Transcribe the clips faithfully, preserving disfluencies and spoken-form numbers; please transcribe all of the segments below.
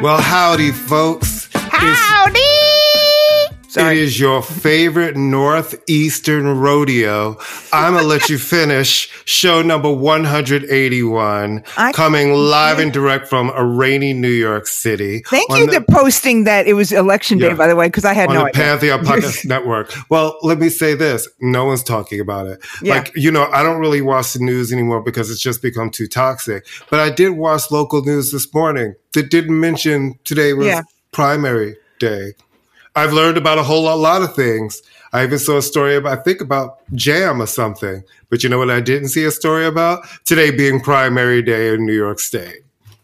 Well, howdy, folks. Howdy! It's, it is your favorite Northeastern rodeo. I'm going to let you finish show number one hundred eighty-one, I, coming live and direct from a rainy New York City. Thank you for posting that it was election day, yeah, by the way, because I had on no the idea. Pantheon Podcast Network. Well, let me say this. No one's talking about it. Yeah. Like, you know, I don't really watch the news anymore because it's just become too toxic. But I did watch local news this morning that didn't mention today was yeah. primary day. I've learned about a whole lot, lot of things. I even saw a story about, I think about jam or something. But you know what I didn't see a story about? Today being primary day in New York State.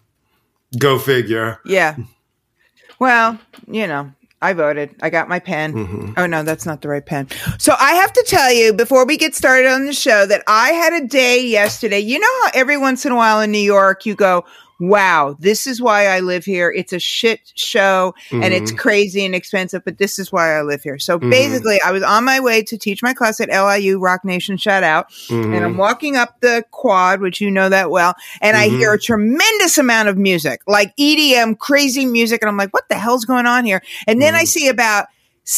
Go figure. Yeah. Well, you know, I voted. I got my pen. Mm-hmm. Oh, no, that's not the right pen. So I have to tell you, before we get started on the show, that I had a day yesterday. You know how every once in a while in New York, you go, wow, this is why I live here. It's a shit show and mm-hmm. it's crazy and expensive, but this is why I live here. So mm-hmm. basically, I was on my way to teach my class at L I U, Rock Nation, shout out. Mm-hmm. And I'm walking up the quad, which you know that well. And mm-hmm. I hear a tremendous amount of music, like E D M, crazy music. And I'm like, what the hell's going on here? And then mm-hmm. I see about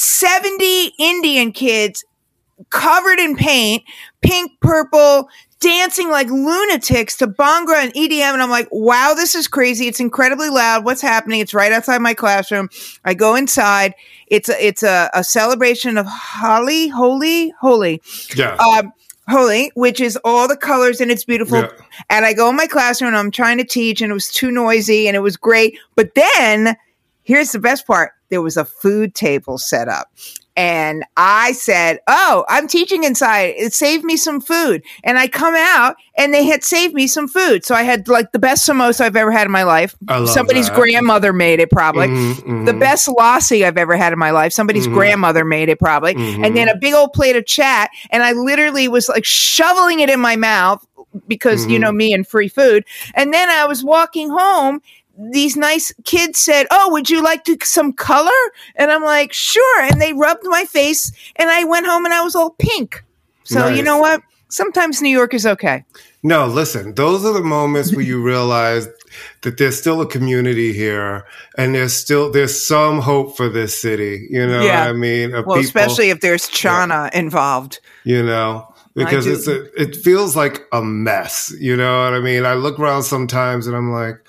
seventy Indian kids covered in paint, pink, purple, dancing like lunatics to Bhangra and E D M. And I'm like, wow, this is crazy. It's incredibly loud. What's happening? It's right outside my classroom. I go inside. It's a, it's a, a celebration of Holi, Holy, Holy. Yeah. Um, Holy, which is all the colors and it's beautiful. Yeah. And I go in my classroom and I'm trying to teach and it was too noisy and it was great. But then here's the best part. There was a food table set up. And I said, oh, I'm teaching inside. It saved me some food. And I come out and they had saved me some food. So I had like the best samosa I've ever had in my life. I love Somebody's that. grandmother made it probably. Mm-hmm, mm-hmm. The best lassi I've ever had in my life. Somebody's mm-hmm. grandmother made it probably. Mm-hmm. And then a big old plate of chat. And I literally was like shoveling it in my mouth because, mm-hmm. you know, me and free food. And then I was walking home. These nice kids said, oh, would you like to, some color? And I'm like, sure. And they rubbed my face and I went home and I was all pink. So nice. You know what? Sometimes New York is okay. No, listen, those are the moments where you realize that there's still a community here and there's still, there's some hope for this city. You know yeah. what I mean? Of well, people, especially if there's Chana yeah. involved. You know? Because it's a, it feels like a mess. You know what I mean? I look around sometimes and I'm like,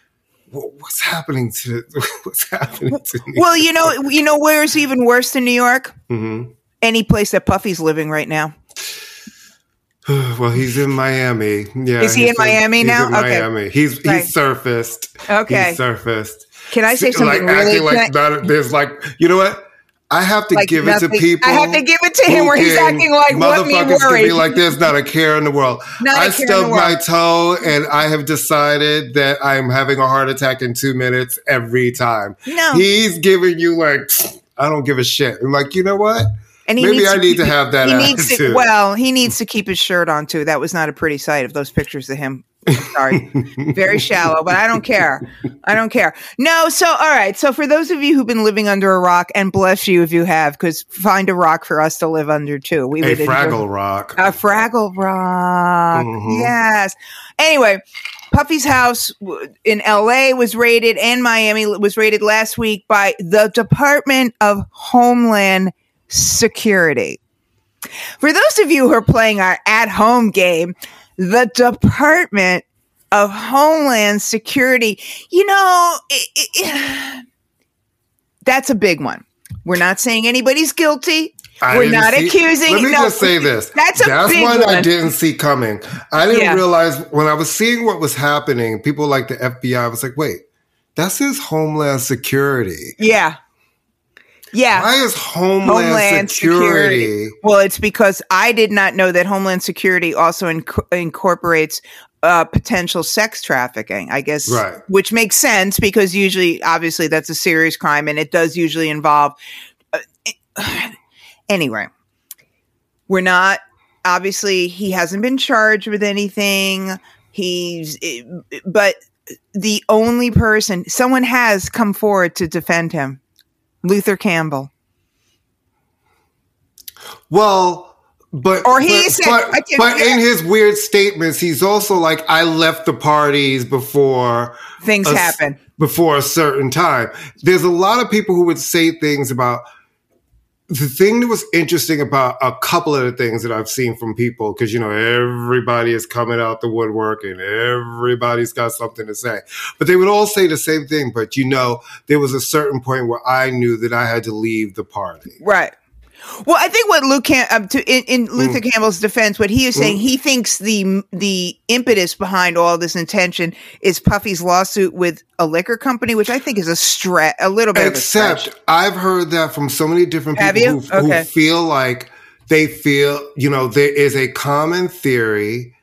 what's happening to what's happening to New well York? you know you know where's even worse than New York? Mm-hmm. Any place that Puffy's living right now. Well, he's in Miami. Yeah, is he in Miami in, now? He's in okay. Miami. He's right. he's surfaced. Okay, he's surfaced. Can I say something like, really? Like I, not, there's like you know what? I have to like give nothing, it to people. I have to give it to him where he's acting like what me motherfuckers worried. can be like, there's not a care in the world. Not I stubbed my toe and I have decided that I'm having a heart attack in two minutes every time. No. He's giving you like, I don't give a shit. I'm like, you know what? And he Maybe I to need keep, to have that he attitude. Needs to, well, he needs to keep his shirt on too. That was not a pretty sight of those pictures of him. Sorry. Very shallow, but I don't care. I don't care. No, so, all right. So for those of you who've been living under a rock, and bless you if you have, because find a rock for us to live under too. We a would Fraggle enjoy, rock. A Fraggle rock. Mm-hmm. Yes. Anyway, Puffy's house in L A was raided and Miami was raided last week by the Department of Homeland Security. For those of you who are playing our at-home game, the Department of Homeland Security, you know, it, it, it, that's a big one. We're not saying anybody's guilty. I We're not see, accusing. Let me no, just say this. That's a that's big one, one I didn't see coming. I didn't yeah. realize when I was seeing what was happening, people like the F B I, I was like, wait, that's his Homeland Security. Yeah. Yeah. Why is Homeland, Homeland Security? Security? Well, it's because I did not know that Homeland Security also inc- incorporates uh, potential sex trafficking, I guess, right. which makes sense because usually, obviously, that's a serious crime and it does usually involve. Uh, it, anyway, we're not, obviously, he hasn't been charged with anything. He's, it, but the only person, someone has come forward to defend him. Luther Campbell. Well, But or he but, said, but, can, but yeah. in his weird statements, he's also like, I left the parties before things a, happen. Before a certain time. There's a lot of people who would say things about the thing that was interesting about a couple of the things that I've seen from people, because, you know, everybody is coming out the woodwork and everybody's got something to say. But they would all say the same thing. But, you know, there was a certain point where I knew that I had to leave the party. Right. Well, I think what Luke Cam- um, to, in, in Luther mm. Campbell's defense, what he is saying, mm. he thinks the the impetus behind all this intention is Puffy's lawsuit with a liquor company, which I think is a stretch, a little bit. Except of a I've heard that from so many different Have people you? who, Okay. who feel like they feel, you know, there is a common theory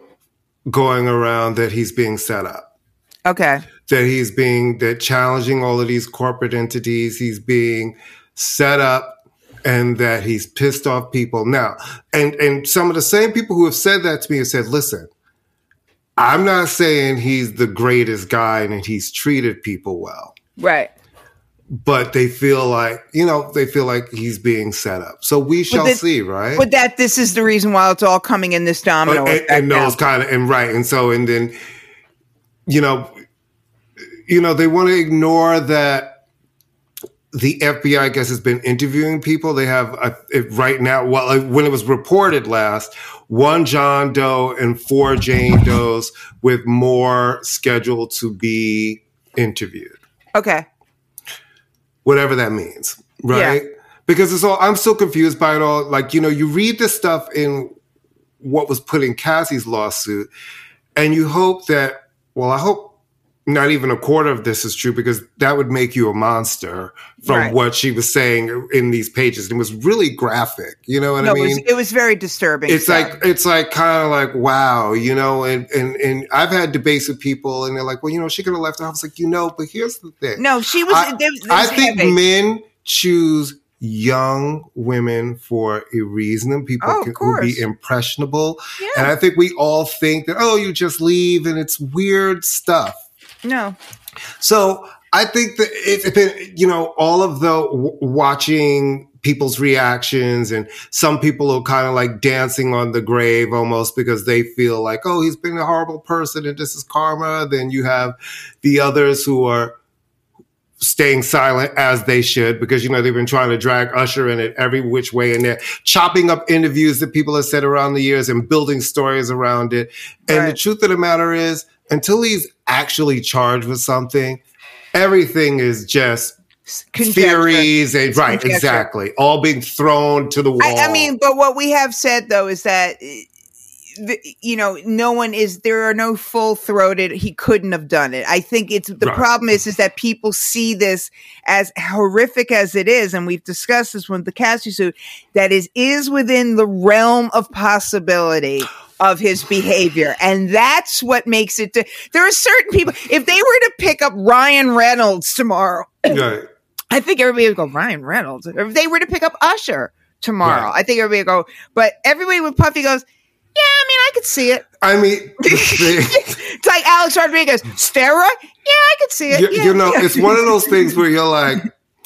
going around that he's being set up. Okay. That he's being, that challenging all of these corporate entities, he's being set up. And that he's pissed off people now. And and some of the same people who have said that to me have said, listen, I'm not saying he's the greatest guy and he's treated people well. Right. But they feel like, you know, they feel like he's being set up. So we shall that, see, right? But that this is the reason why it's all coming in this domino and, and those kind of, and right. And so, and then, you know, you know, they want to ignore that the F B I, I guess, has been interviewing people. They have uh, it right now. Well, when it was reported last, one John Doe and four Jane Does, with more scheduled to be interviewed. Okay, whatever that means, right? Yeah. Because it's all. I'm so confused by it all. Like, you know, you read the stuff in what was put in Cassie's lawsuit, and you hope that. Well, I hope. Not even a quarter of this is true, because that would make you a monster from right. what she was saying in these pages. It was really graphic. You know what no, I mean? It was, it was very disturbing. It's stuff. like, it's like kind of like, wow, you know, and, and, and I've had debates with people and they're like, well, you know, she could have left. I was like, you know, but here's the thing. No, she was, I, there was, there I was think heavy. men choose young women for a reason, and people oh, can will be impressionable. Yeah. And I think we all think that, oh, you just leave and it's weird stuff. No. So I think that it's been, you know, all of the w- watching people's reactions, and some people are kind of like dancing on the grave almost because they feel like, oh, he's been a horrible person and this is karma. Then you have the others who are staying silent, as they should, because, you know, they've been trying to drag Usher in it every which way, and they're chopping up interviews that people have said around the years and building stories around it. And right. the truth of the matter is, until he's actually charged with something, everything is just Conjecture. theories and right, Conjecture. exactly, all being thrown to the wall. I, I mean, but what we have said though is that, the, you know, no one is. There are no full throated. He couldn't have done it. I think it's the right. problem is is that people see this as horrific as it is, and we've discussed this with the Cassie suit. That is is within the realm of possibility of his behavior. And that's what makes it. To, there are certain people, if they were to pick up Ryan Reynolds tomorrow, right. I think everybody would go, Ryan Reynolds. Or if they were to pick up Usher tomorrow, right. I think everybody would go, but everybody with Puffy goes, yeah, I mean, I could see it. I mean, it's like Alex Rodriguez, steroid? Yeah, I could see it. You, yeah, you know, yeah. it's one of those things where you're like,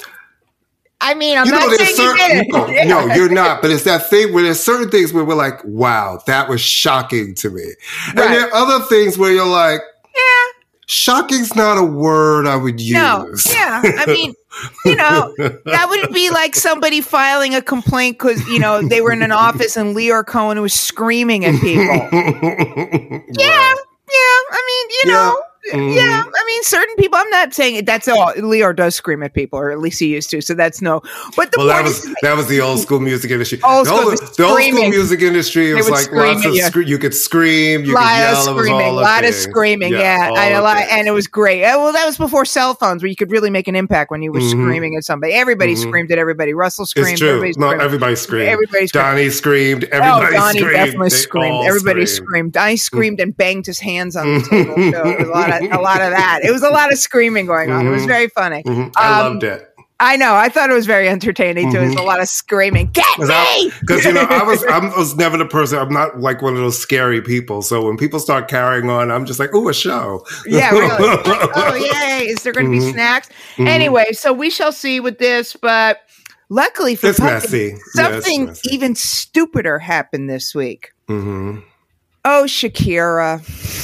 I mean, I'm you know, not saying certain, you did no, it. Yeah. no, you're not. But it's that thing where there's certain things where we're like, wow, that was shocking to me. And right. there are other things where you're like, yeah, shocking's not a word I would use. No, yeah. I mean, you know, that would be like somebody filing a complaint because, you know, they were in an office and Leor Cohen was screaming at people. Right. Yeah, yeah. I mean, you know. Yeah. Mm-hmm. Yeah, I mean, certain people. I'm not saying it, that's all. Leor does scream at people, or at least he used to. So that's no. But the well, that point was is, that was the old school music industry. Old the, school, old, the old school music industry was like lots of scre- you could scream, you lot could yell, of screaming, a lot of screaming. Yeah, yeah. And a lot, and it was great. Well, that was before cell phones, where you could really make an impact when you were mm-hmm. screaming at somebody. Everybody mm-hmm. screamed at everybody. Russell screamed. It's true. Everybody no, screamed. everybody screamed. Everybody screamed. Donnie screamed. Everybody oh, Donnie screamed. definitely they screamed. Everybody screamed. screamed. Donnie screamed and banged his hands on the table. So it was a lot of a lot of that. It was a lot of screaming going on. Mm-hmm. It was very funny. Mm-hmm. I um, loved it. I know. I thought it was very entertaining too. Mm-hmm. It was a lot of screaming. Get me! Because you know, I was I was never the person. I'm not like one of those scary people. So when people start carrying on, I'm just like, oh, a show. Yeah, really. Like, oh, yay! Is there going to mm-hmm. be snacks? Mm-hmm. Anyway, so we shall see with this, but. luckily for it's Pumpkin, messy. something yeah, messy. even stupider happened this week. Mm-hmm. Oh, Shakira.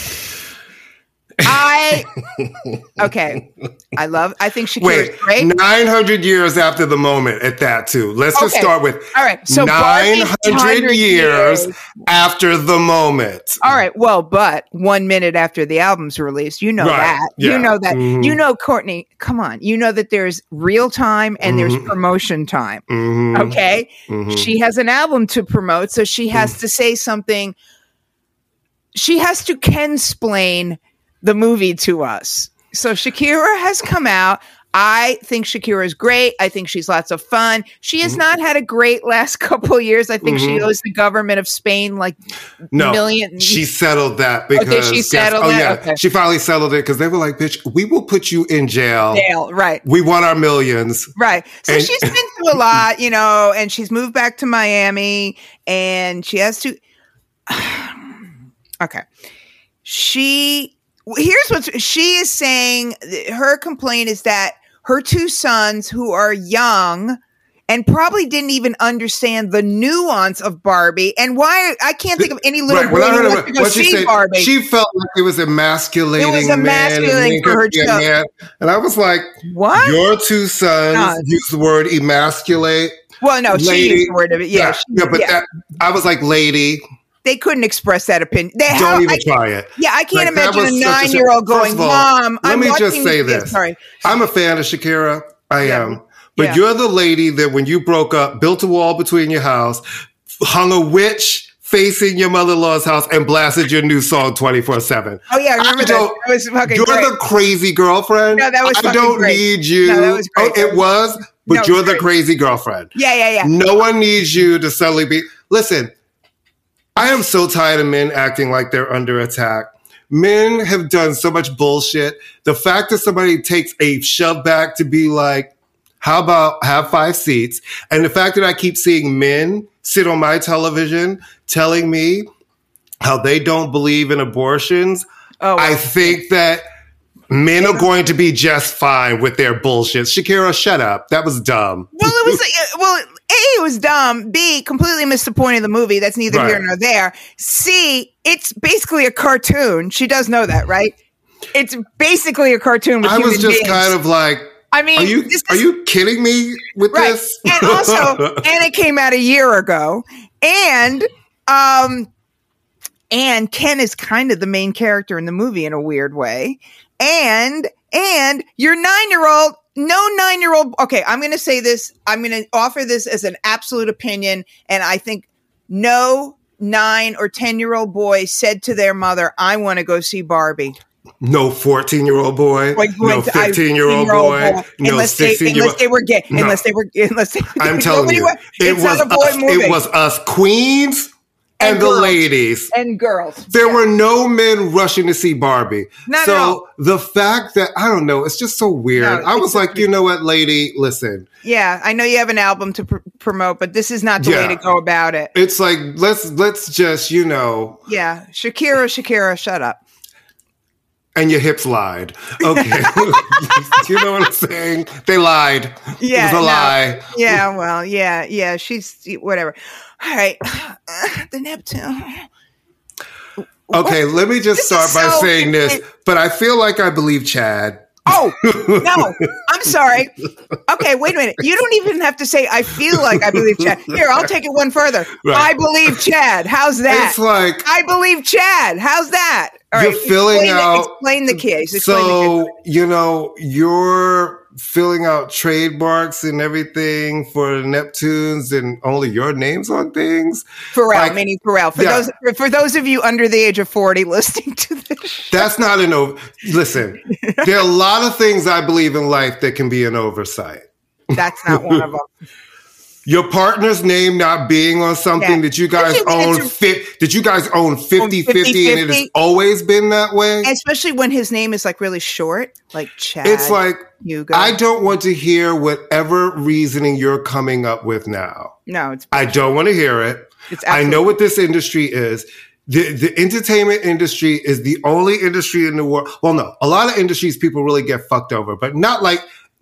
I okay. I love. I think Shakira Wait, is great. nine hundred years after the moment at that too. Let's Okay. just start with All right. So nine hundred years, years after the moment. All right. Well, but one minute after the album's released, you know Right. that. Yeah. You know that. Mhm. You know, Courtney. Come on. You know that there's real time and there's Mhm. promotion time. Mhm. Okay. Mhm. She has an album to promote, so she has Mm. to say something. She has to Ken-splain the movie to us. So Shakira has come out. I think Shakira is great. I think she's lots of fun. She has Mhm. not had a great last couple of years. I think she Mhm. owes the government of Spain like No, million. she settled that because Okay, she guess- settled oh that? yeah, Okay. she finally settled it because they were like, "Bitch, we will put you in jail. Jail, right. We want our millions." Right. So And- she's been through a lot, you know, and she's moved back to Miami and she has to. Okay. She, here's what she is saying. Her complaint is that her two sons, who are young and probably didn't even understand the nuance of Barbie and why I can't think of any little Right, boy when I who heard wants of to it, go what she see said, Barbie. she felt like it was emasculating. It was men emasculating and for her making a child. man. And I was like, What? Your two sons No. use the word emasculate. Well, no, she lady. used the word of it. Yeah, yeah, she- yeah, but yeah. That, I was like, lady, They couldn't express that opinion. They don't how, even I, try it. Yeah, I can't Like, that imagine a was such a- nine-year-old First going, of all, "Mom, let I'm me just watching say yeah, this. Sorry, I'm a fan of Shakira. I Yeah. am. But Yeah. you're the lady that when you broke up, built a wall between your house, hung a witch facing your mother-in-law's house, and blasted your new song twenty-four seven. Oh yeah, I remember I that. don't- That was fucking You're great. the crazy girlfriend. No, that was I fucking don't great. need you. No, that was great. Oh, it was, but No, it you're was the great. crazy girlfriend. yeah, yeah, yeah. No one needs you to suddenly be. Listen, I am so tired of men acting like they're under attack. Men have done so much bullshit. The fact that somebody takes a shove back to be like, how about have five seats? And the fact that I keep seeing men sit on my television telling me how they don't believe in abortions. Oh, I wow. think that men are going to be just fine with their bullshit. Shakira, shut up. That was dumb. Well, it was uh, well. A, it was dumb. B, completely missed the point of the movie. That's neither Right. here nor there. C, it's basically a cartoon. She does know that, right? It's basically a cartoon with I was human just beings. kind of like, I mean, are you this are is- you kidding me with right? this? And also, and it came out a year ago, and um, and Ken is kind of the main character in the movie in a weird way, and and your nine year old. No nine year old. Okay, I'm going to say this. I'm going to offer this as an absolute opinion. And I think no nine or ten year old boy said to their mother, I want to go see Barbie. No fourteen-year-old boy, Like, no went to- I- fifteen-year-old boy, no unless they, unless sixteen-year-old. they were gay, No. unless they were, unless they. I'm telling nobody you, went- it it's was not a boy us, movie. it was us queens and, And the girls. ladies. and girls. There Yeah. were no men rushing to see Barbie. Not so at all. the fact that I don't know, it's just so weird. No, I was it's- like, you know what, lady, listen. Yeah, I know you have an album to pr- promote, but this is not the Yeah. way to go about it. It's like let's let's just you know, Yeah, Shakira, Shakira, shut up. and your hips lied. Okay, you know what I'm saying? They lied. Yeah, it was a no. lie. Yeah, well, yeah, yeah. She's whatever. All right, the Neptune. Okay, let me just This start is by so- saying this, but I feel like I believe Chad. Oh no, I'm sorry. Okay, wait a minute. You don't even have to say I feel like I believe Chad. Here, I'll take it one further. Right. I believe Chad. How's that? It's like I believe Chad. How's that? All You're right, filling explain out- The, explain the case. Explain the so case. you know you're filling out trademarks and everything for Neptunes and only your names on things. Pharrell, like- meaning Pharrell. For Yeah. those for, for those of you under the age of forty listening to this show. That's not an over. Listen, there are a lot of things I believe in life that can be an oversight. That's not one of them. Your partner's name not being on something Yeah. that you guys Especially when own, it's a- fi- that you guys own fifty-fifty, and it has fifty-fifty. always been that way. Especially when his name is like really short, like Chad. It's like, Hugo. I don't want to hear whatever reasoning you're coming up with now. no, it's I don't want to hear it. it's I absolutely- know what this industry is. The, the entertainment industry is the only industry in the world. Well, no, a lot of industries people really get fucked over, but not like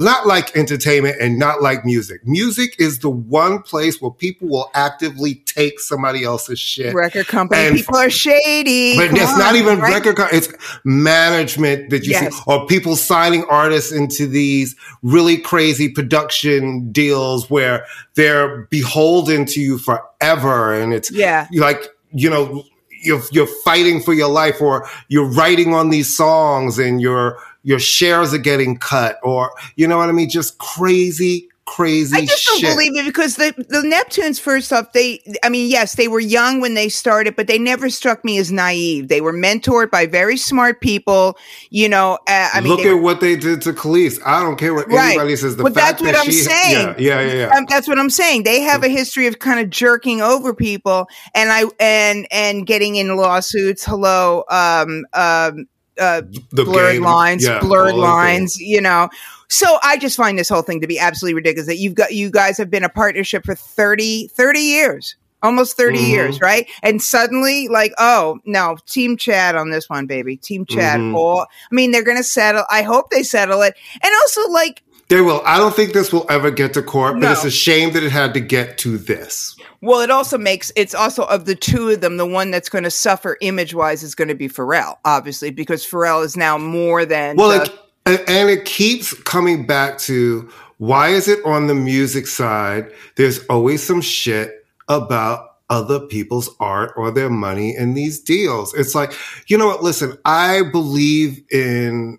not like entertainment and not like music. Music is the one place where people will actively take somebody else's shit. Record company and, people are shady. But Come it's on, not even right? record company. It's management that you yes. see, or people signing artists into these really crazy production deals where they're beholden to you forever. And it's yeah. like, you know, you're, you're fighting for your life, or you're writing on these songs and your, your shares are getting cut, or, you know what I mean? Just crazy, crazy I just shit. don't believe it, because the, the Neptunes, first off, they, I mean, yes, they were young when they started, but they never struck me as naive. They were mentored by very smart people, you know. Uh, I mean, look at were, what they did to Khalees. I don't care what right. anybody says. The but fact that's what that I'm she, saying. Yeah, yeah, yeah. yeah. Um, that's what I'm saying. They have a history of kind of jerking over people, and I and and getting in lawsuits. Hello, um, um, uh, the blurred game, lines, yeah, blurred lines. You know. So I just find this whole thing to be absolutely ridiculous, that you've got, you guys have been a partnership for thirty, thirty years, almost thirty mm-hmm. years, right? And suddenly, like, oh no, Team Chad on this one, baby, Team Chad. Mm-hmm. Oh, I mean, they're going to settle. I hope they settle it. And also, like, they will. I don't think this will ever get to court, but no. it's a shame that it had to get to this. Well, it also makes, it's also, of the two of them, the one that's going to suffer image-wise is going to be Pharrell, obviously, because Pharrell is now more than well, just, it, and, and it keeps coming back to, why is it on the music side, there's always some shit about other people's art or their money in these deals? It's like, you know what, listen, I believe in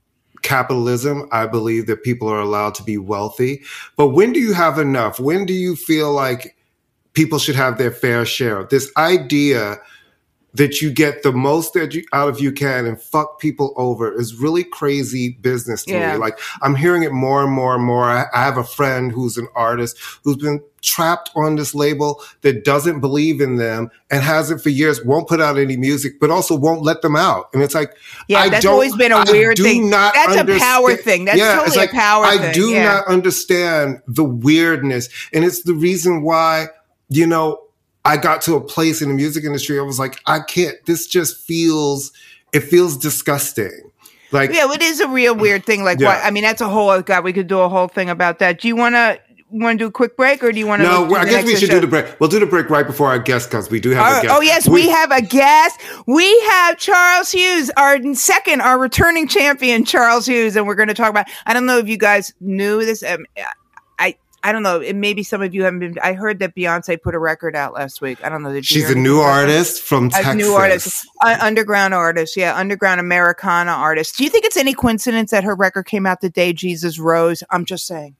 capitalism. I believe that people are allowed to be wealthy. But when do you have enough? When do you feel like people should have their fair share? This idea that you get the most that you, out of you can and fuck people over is really crazy business to yeah. me. Like, I'm hearing it more and more and more. I, I have a friend who's an artist who's been trapped on this label that doesn't believe in them and hasn't for years, won't put out any music, but also won't let them out. And it's like, yeah, I that's don't, always been a I weird do thing. Not that's understand. a power thing. That's yeah, totally it's like, a power I thing. I do yeah. not understand the weirdness. And it's the reason why, you know, I got to a place in the music industry. I was like, I can't, this just feels, it feels disgusting. Like, yeah, it is a real weird thing. Like, yeah. what? I mean, that's a whole, God, we could do a whole thing about that. Do you want to, want to do a quick break, or do you want to? No, I guess we should show? do the break. We'll do the break right before our guest comes. We do have oh, a guest. Oh, yes, we, we have a guest. We have Charles Hughes, our second, our returning champion, Charles Hughes, and we're going to talk about, I don't know if you guys knew this. Um, I, I don't know. Maybe some of you haven't been. I heard that Beyonce put a record out last week. I don't know. Did you She's a new artist from Texas. A new artist, uh, underground artist. Yeah, underground Americana artist. Do you think it's any coincidence that her record came out the day Jesus rose? I'm just saying.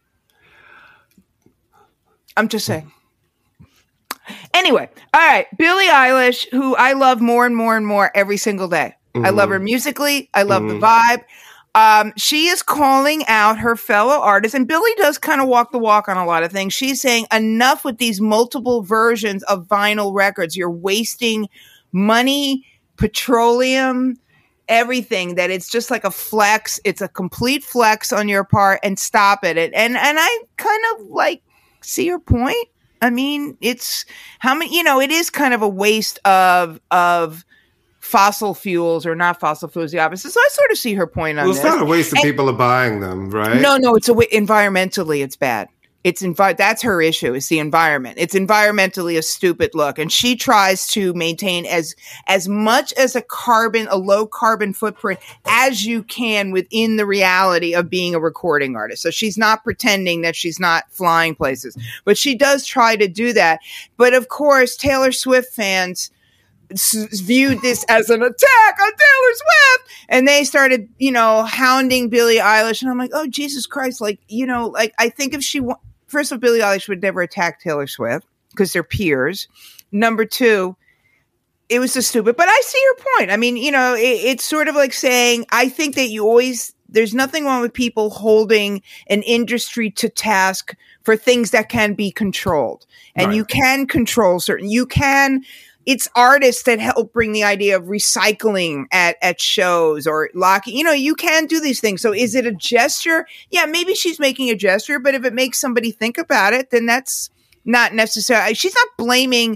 I'm just saying. Anyway, all right. Billie Eilish, who I love more and more and more every single day. Mm-hmm. I love her musically. I love mm-hmm. the vibe. Um, she is calling out her fellow artists, and Billie does kind of walk the walk on a lot of things. She's saying, enough with these multiple versions of vinyl records. You're wasting money, petroleum, everything, that it's just like a flex. It's a complete flex on your part, and stop it. And, and, and I kind of like see her point. I mean, it's how many, you know, it is kind of a waste of, of, fossil fuels, or not fossil fuels, the opposite. So I sort of see her point on well, this. Well, it's not a waste of and, people are buying them, right? No, no, it's a way, environmentally, it's bad. It's envi- That's her issue, is the environment. It's environmentally a stupid look. And she tries to maintain as, as much as a carbon, a low carbon footprint as you can within the reality of being a recording artist. So she's not pretending that she's not flying places, but she does try to do that. But of course, Taylor Swift fans viewed this as an attack on Taylor Swift, and they started, you know, hounding Billie Eilish, and I'm like, oh, Jesus Christ, like, you know, like, I think if she wa- first of all, Billie Eilish would never attack Taylor Swift because they're peers. Number two, it was just stupid, but I see your point. I mean, you know, it, it's sort of like saying, I think that you always, there's nothing wrong with people holding an industry to task for things that can be controlled, and right. you can control certain, you can. It's artists that help bring the idea of recycling at, at shows, or locking, you know, you can do these things. So is it a gesture? Yeah, maybe she's making a gesture, but if it makes somebody think about it, then that's not necessary. She's not blaming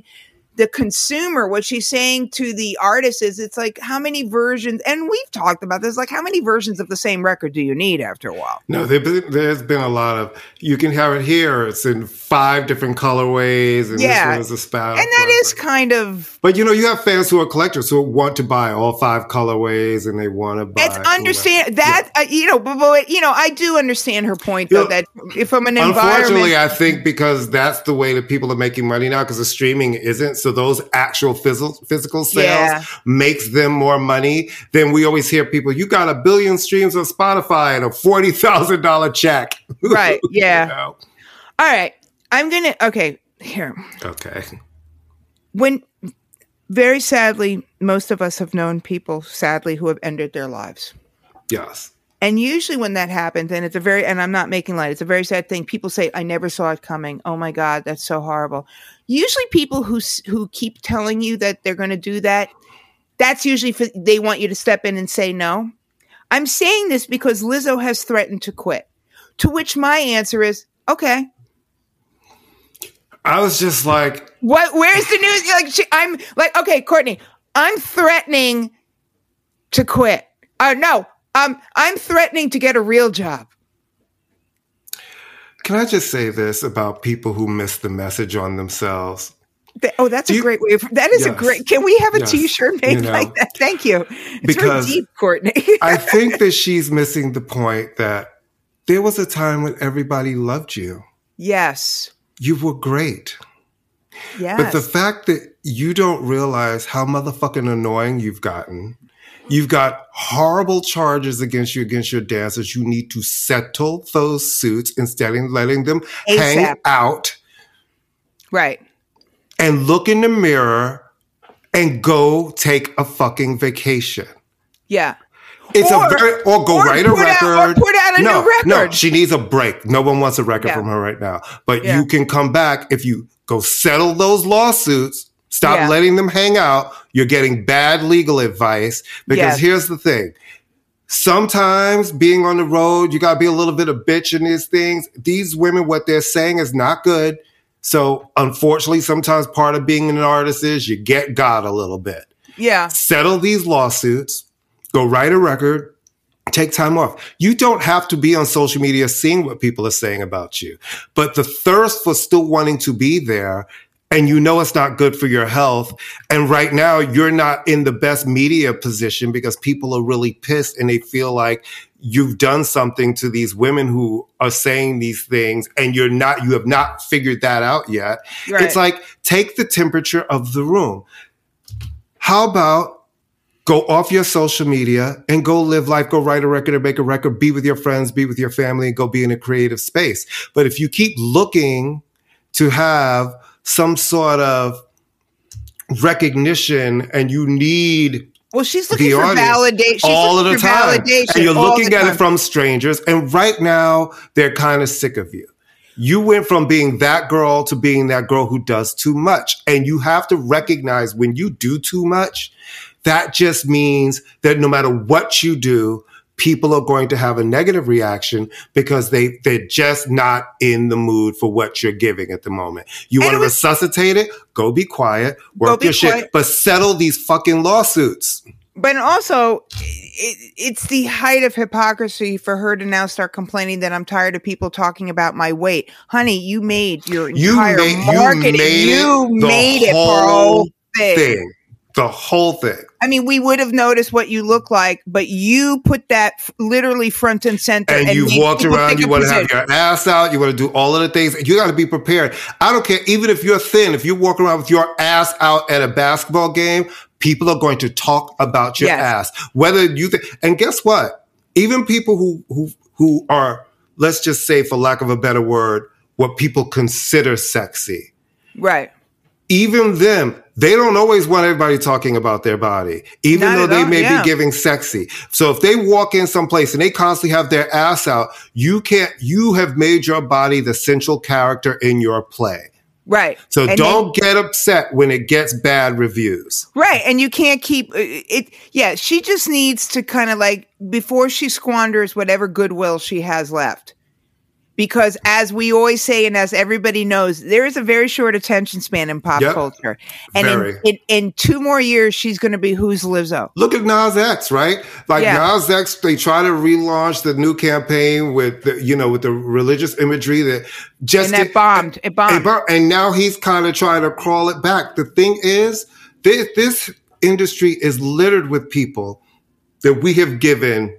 the consumer, what she's saying to the artist is, it's like, how many versions, and we've talked about this, like how many versions of the same record do you need after a while? No, there, there's been a lot of, you can have it here, it's in five different colorways, and yeah. this one is a spout. And that is kind of... But, you know, you have fans who are collectors who want to buy all five colorways, and they want to buy... It's understand, that, yeah. uh, you know, but, but, you know, I do understand her point, though, you know, that if I'm an environment... Unfortunately, I think because that's the way that people are making money now, because the streaming isn't, so those actual physical physical sales yeah. makes them more money. Then we always hear people, you got a billion streams on Spotify and a forty thousand dollars check. Right, yeah. You know? All right, I'm going to, okay, here. Okay. When, very sadly, most of us have known people, sadly, who have ended their lives. Yes. And usually when that happens, and it's a very, and I'm not making light, it's a very sad thing. People say, I never saw it coming. Oh my God, that's so horrible. Usually people who who keep telling you that they're going to do that, that's usually for, they want you to step in and say no. I'm saying this because Lizzo has threatened to quit, to which my answer is, okay. I was just like, what? Where's the news? Like, she, I'm like, okay, Courtney, I'm threatening to quit. Uh, no, um, I'm threatening to get a real job. Can I just say this about people who miss the message on themselves? The, oh, that's Do a you, great way of, that is yes, a great, can we have a yes, t-shirt made you know, like that? Thank you. It's because very deep, Courtney. I think that she's missing the point that there was a time when everybody loved you. Yes. You were great. Yes. But the fact that you don't realize how motherfucking annoying you've gotten, you've got horrible charges against you, against your dancers. You need to settle those suits instead of letting them A S A P. Hang out. Right. And look in the mirror and go take a fucking vacation. Yeah. It's or, a very, or go or write a record. Out, or put out a no, new record. No, she needs a break. No one wants a record yeah. from her right now. But yeah. you can come back if you go settle those lawsuits. Stop yeah. letting them hang out. You're getting bad legal advice. Because yes. here's the thing. Sometimes being on the road, you got to be a little bit of bitch in these things. These women, what they're saying is not good. So unfortunately, sometimes part of being an artist is you get got a little bit. Yeah. Settle these lawsuits. Go write a record. Take time off. You don't have to be on social media seeing what people are saying about you. But the thirst for still wanting to be there, and you know it's not good for your health. And right now, you're not in the best media position because people are really pissed and they feel like you've done something to these women who are saying these things and you're not, you have not figured that out yet. Right. It's like, take the temperature of the room. How about go off your social media and go live life, go write a record or make a record, be with your friends, be with your family, and go be in a creative space. But if you keep looking to have some sort of recognition and you need well, she's looking for validation all of the time. And you're looking at it from strangers. And right now, they're kind of sick of you. You went from being that girl to being that girl who does too much. And you have to recognize when you do too much, that just means that no matter what you do, people are going to have a negative reaction because they, they're just not in the mood for what you're giving at the moment. You want to resuscitate it? Go be quiet, work your quiet. shit, but settle these fucking lawsuits. But also, it, it's the height of hypocrisy for her to now start complaining that I'm tired of people talking about my weight. Honey, you made your entire you made, marketing. You made you it, made it bro. Thing. thing. The whole thing. I mean, we would have noticed what you look like, but you put that f- literally front and center. And, and you've walked around, you want to have your ass out, you want to do all of the things. You got to be prepared. I don't care. Even if you're thin, if you walk around with your ass out at a basketball game, people are going to talk about your yes. ass. Whether you think, and guess what? Even people who, who, who are, let's just say, for lack of a better word, what people consider sexy. Right. Even them, they don't always want everybody talking about their body, even Not though they all, may yeah. be giving sexy. So if they walk in someplace and they constantly have their ass out, you can't, you have made your body the central character in your play. Right. So and don't then, get upset when it gets bad reviews. Right. And you can't keep it. Yeah. She just needs to kind of like, before she squanders whatever goodwill she has left, because as we always say, and as everybody knows, there is a very short attention span in pop yep. culture. And in, in, in two more years, she's going to be Who's Lizzo? Look at Nas X, right? Like yeah. Nas X, they try to relaunch the new campaign with, the, you know, with the religious imagery that just and that bombed. It, it bombed. It bombed. And now he's kind of trying to crawl it back. The thing is, this, this industry is littered with people that we have given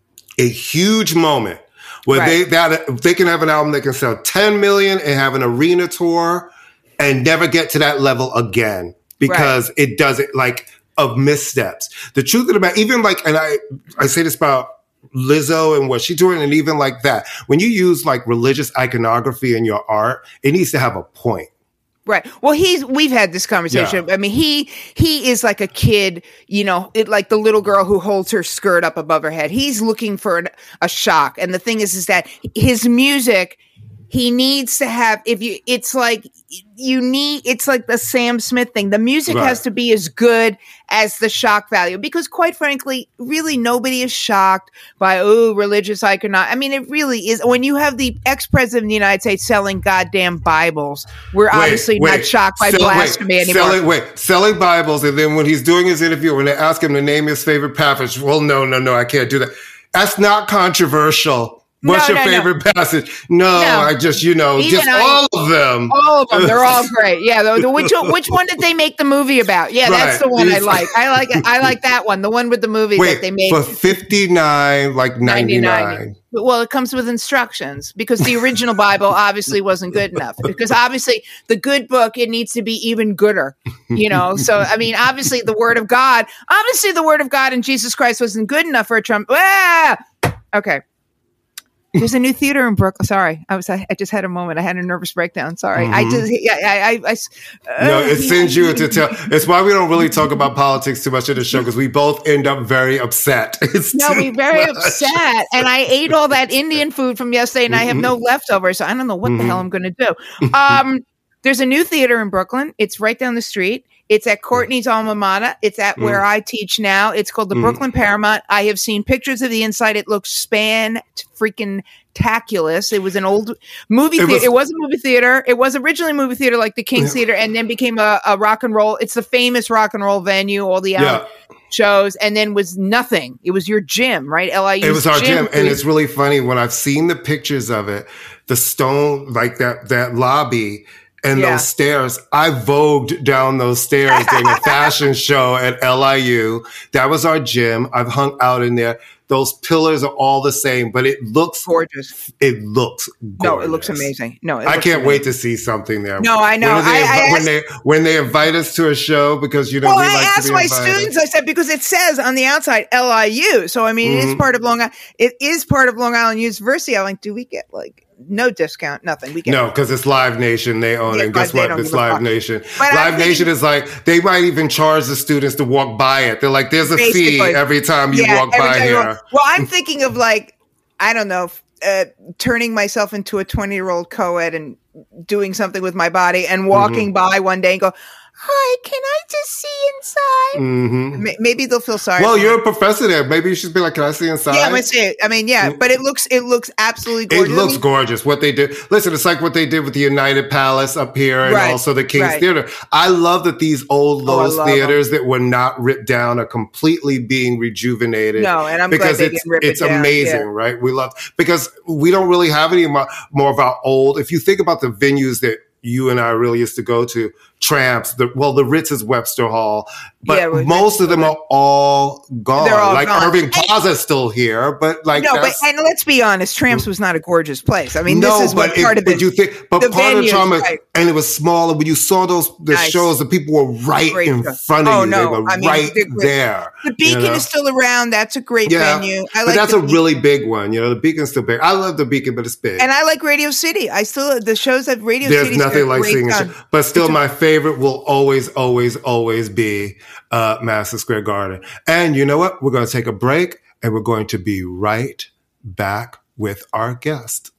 a huge moment where right. they that they can have an album that can sell ten million and have an arena tour and never get to that level again because right. it doesn't like of missteps. The truth of the matter, even like, and I I say this about Lizzo and what she's doing, and even like that, when you use like religious iconography in your art, it needs to have a point. Right. Well, he's, we've had this conversation. Yeah. I mean, he, he is like a kid, you know, it, like the little girl who holds her skirt up above her head. He's looking for an, a shock. And the thing is, is that his music, he needs to have, if you, it's like, you need, it's like the Sam Smith thing. The music right. has to be as good as the shock value, because quite frankly, really nobody is shocked by, oh, religious iconography. I mean, it really is. When you have the ex-president of the United States selling goddamn Bibles, we're wait, obviously wait, not shocked by sell, blasphemy wait, anymore. Selling, wait, selling Bibles. And then when he's doing his interview, when they ask him to name his favorite passage, well, no, no, no, I can't do that. That's not controversial. What's no, your no, favorite no. passage? No, no, I just, you know, Even just I, all of them. All of them. They're all great. Yeah. The, the, which, which one did they make the movie about? Yeah, right. that's the one These, I like. I like it. I like that one. The one with the movie wait, that they made. For fifty-nine, like ninety-nine. Well, it comes with instructions because the original Bible obviously wasn't good enough. Because obviously the good book, it needs to be even gooder, you know? So, I mean, obviously the word of God, obviously the word of God in Jesus Christ wasn't good enough for a Trump. Ah! Okay. There's a new theater in Brooklyn. Sorry, I was. I, I just had a moment. I had a nervous breakdown. Sorry, mm-hmm. I just. I. I. I, I uh, no, it sends you into tell. It's why we don't really talk about politics too much in the show, because we both end up very upset. It's no, we very much. upset, and I ate all that Indian food from yesterday, and mm-hmm. I have no leftovers. So I don't know what mm-hmm. the hell I'm going to do. Um, there's a new theater in Brooklyn. It's right down the street. It's at Courtney's alma mater. It's at mm. where I teach now. It's called the mm. Brooklyn Paramount. I have seen pictures of the inside. It looks span freaking taculous. It was an old movie theater. It was, it was a movie theater. It was originally a movie theater like the King's yeah. Theater, and then became a, a rock and roll. It's the famous rock and roll venue, all the yeah. shows, and then was nothing. It was your gym, right? L I U. It was our gym. gym. And it's really funny when I've seen the pictures of it, the stone, like that, that lobby, and yeah. those stairs, I vogued down those stairs during a fashion show at L I U. That was our gym. I've hung out in there. Those pillars are all the same, but it looks gorgeous. It looks gorgeous. No, it looks amazing. No, it I looks can't amazing. wait to see something there. No, I know. When they, I, I when, asked, they, when they invite us to a show, because, you know, well, we I like asked to be my invited. students, I said, because it says on the outside L I U. So, I mean, mm-hmm. it is part of Long Island. It is part of Long Island University. I'm like, do we get like no discount, nothing? We get no, because it's Live Nation. They own yeah, it. And guess what? It's Live Nation. But Live Nation is like, they might even charge the students to walk by it. They're like, there's a fee every time you yeah, walk by here. Walk. Well, I'm thinking of like, I don't know, uh, turning myself into a twenty-year-old co-ed and doing something with my body and walking mm-hmm. by one day and go, hi, can I just see inside? Mm-hmm. Maybe they'll feel sorry. Well, you're me. a professor there. Maybe you should be like, can I see inside? Yeah, I'm gonna see it. I mean, yeah, but it looks it looks absolutely gorgeous. It looks I mean, gorgeous. What they did. Listen, it's like what they did with the United Palace up here and right, also the King's right. Theater. I love that these old Lowe's oh, theaters them. that were not ripped down are completely being rejuvenated. No, and I'm because glad they it's didn't rip it's it down. amazing, Yeah. right? We love because we don't really have any more, more of our old. If you think about the venues that you and I really used to go to, Tramps, the, well, the Ritz is Webster Hall, but yeah, most of them are all gone. They're all like gone. Irving Plaza is still here, but like no, but and let's be honest, Tramps was not a gorgeous place. I mean, no, this is what but part it, of the, but you think, but part venues, of the trauma, right. and it was smaller. When you saw those the nice. shows, the people were right great in show. front of oh, you. No. They were I mean, right there. The Beacon you know? is still around. That's a great yeah, venue. I but like that's a Beacon. really big one. You know, the Beacon's still big. I love the Beacon, but it's big. And I like Radio City. I still the shows at Radio There's City. There's nothing like seeing a show, but still, it's my favorite will always, always, always be uh, Madison Square Garden. And you know what? We're going to take a break, and we're going to be right back with our guest.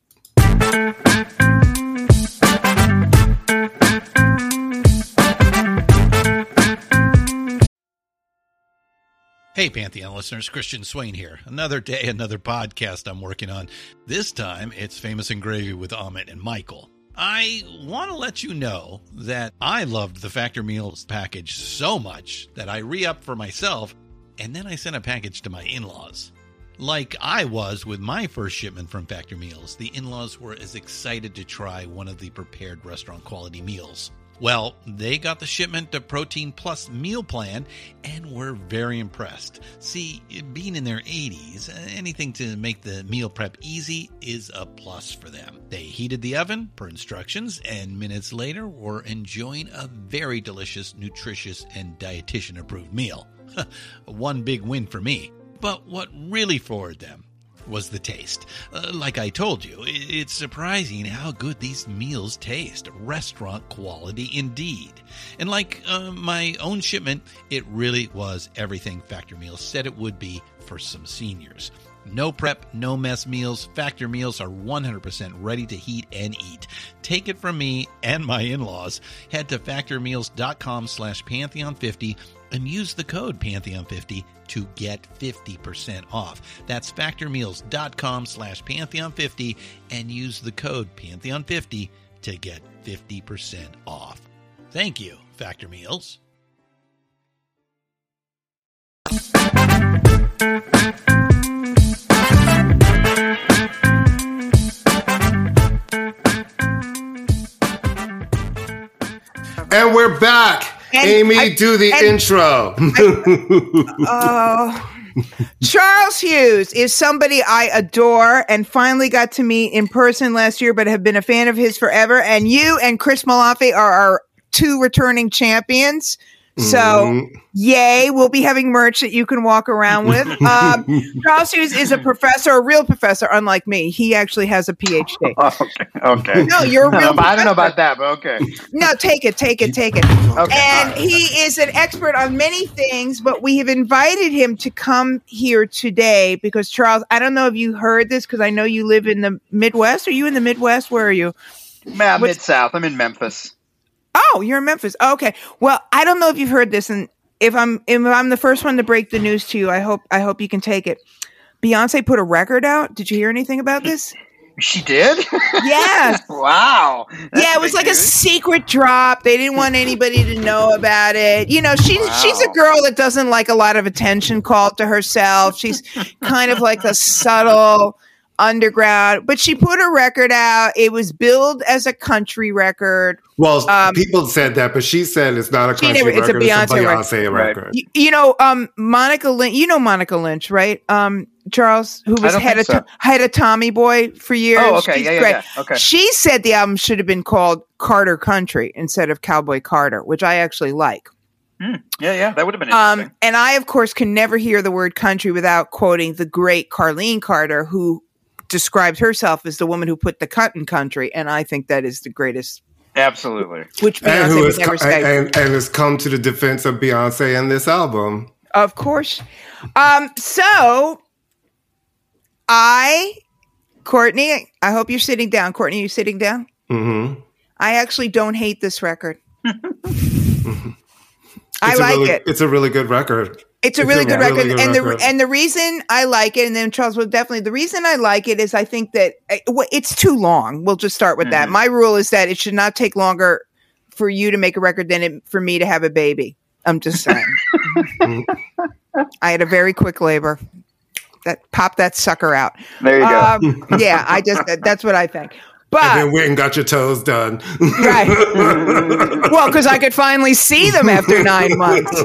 Hey, Pantheon listeners, Christian Swain here. Another day, another podcast I'm working on. This time, it's Famous and Gravy with Amit and Michael. I want to let you know that I loved the Factor Meals package so much that I re-upped for myself, and then I sent a package to my in-laws. Like I was with my first shipment from Factor Meals, the in-laws were as excited to try one of the prepared restaurant quality meals. Well, they got the shipment to Protein Plus meal plan and were very impressed. See, being in their eighties, anything to make the meal prep easy is a plus for them. They heated the oven per instructions and minutes later were enjoying a very delicious, nutritious, and dietitian-approved meal. One big win for me. But what really floored them was the taste. Uh, like I told you, it's surprising how good these meals taste. Restaurant quality indeed. And like uh, my own shipment, it really was everything Factor Meals said it would be for some seniors. No prep, no mess meals. Factor Meals are one hundred percent ready to heat and eat. Take it from me and my in-laws. Head to factormeals.com slash Pantheon50 and use the code Pantheon fifty to get fifty percent off. That's factormeals.com slash Pantheon50 and use the code Pantheon fifty to get fifty percent off. Thank you, Factor Meals. And we're back. And Amy, I, do the and, intro. Oh, uh, Charles Hughes is somebody I adore and finally got to meet in person last year, but have been a fan of his forever. And you and Chris Malafi are our two returning champions. So, mm-hmm. Yay, we'll be having merch that you can walk around with. Um, Charles Hughes is a professor, a real professor, unlike me. He actually has a P H D. Okay. okay. No, you're a real no, I don't know about that, but okay. No, take it, take it, take it. Okay. And right. He is an expert on many things, but we have invited him to come here today because, Charles, I don't know if you heard this because I know you live in the Midwest. Are you in the Midwest? Where are you? Yeah, Mid-South. I'm in Memphis. Oh, you're in Memphis. Okay. Well, I don't know if you've heard this, and if I'm if I'm the first one to break the news to you, I hope I hope you can take it. Beyonce put a record out. Did you hear anything about this? She did? Yes. Wow. That's yeah, it was like news. a secret drop. They didn't want anybody to know about it. You know, she's wow. she's a girl that doesn't like a lot of attention called to herself. She's kind of like a subtle underground, but she put a record out. It was billed as a country record. Well, um, people said that, but she said it's not a country never, it's record. A Beyonce it's a Beyonce record. record. You, you know, um, Monica Lynch. You know Monica Lynch, right? Um, Charles, who was head of so. head of Tommy Boy for years. Oh, okay, She's yeah, yeah, great. yeah. Okay. She said the album should have been called Carter Country instead of Cowboy Carter, which I actually like. Mm, yeah, yeah, that would have been interesting. Um, and I, of course, can never hear the word country without quoting the great Carlene Carter, who described herself as the woman who put the cut in country, and I think that is the greatest. Absolutely. Which Beyonce and who has never co- and, and, and has come to the defense of Beyonce in this album. Of course. Um, so I, Courtney, I hope you're sitting down. Courtney, are you sitting down? Mm-hmm. I actually don't hate this record. mm-hmm. I like really, it. It's a really good record. It's a it's really a good really record. good and record. the and the reason I like it, and then Charles will definitely, the reason I like it is I think that it's too long. We'll just start with mm-hmm. that. My rule is that it should not take longer for you to make a record than it, for me to have a baby. I'm just saying. I had a very quick labor. That pop that sucker out. There you um, go. Yeah, I just, that's what I think. But, and then went and got your toes done. Right. Well, because I could finally see them after nine months.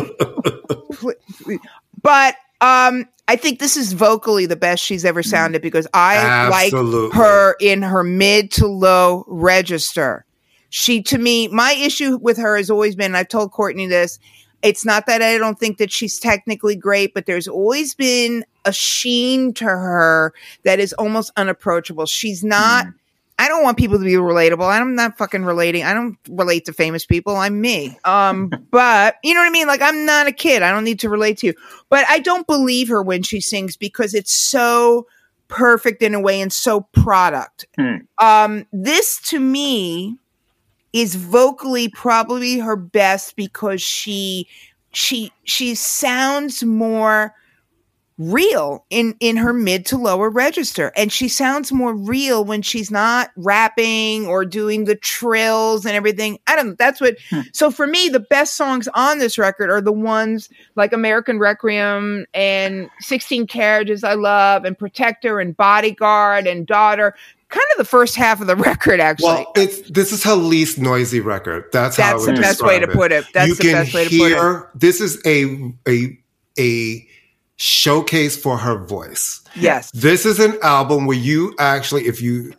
But um, I think this is vocally the best she's ever sounded because I Absolutely. like her in her mid to low register. She, to me, my issue with her has always been, I've told Courtney this, it's not that I don't think that she's technically great, but there's always been a sheen to her that is almost unapproachable. She's not... Mm. I don't want people to be relatable. I'm not fucking relating. I don't relate to famous people. I'm me. Um, but you know what I mean? Like, I'm not a kid. I don't need to relate to you. But I don't believe her when she sings because it's so perfect in a way and so product. Hmm. Um, this to me is vocally probably her best because she she she sounds more real in in her mid to lower register, and she sounds more real when she's not rapping or doing the trills and everything. I don't know. That's what hmm. So for me, the best songs on this record are the ones like American Requiem and sixteen Carriages I love, and Protector and Bodyguard and Daughter. Kind of the first half of the record, actually. Well, it's this is her least noisy record. That's, That's how I would the best describe way to it. put it. That's you the can best way to hear, put it. This is a a a showcase for her voice. Yes. This is an album where you actually, if you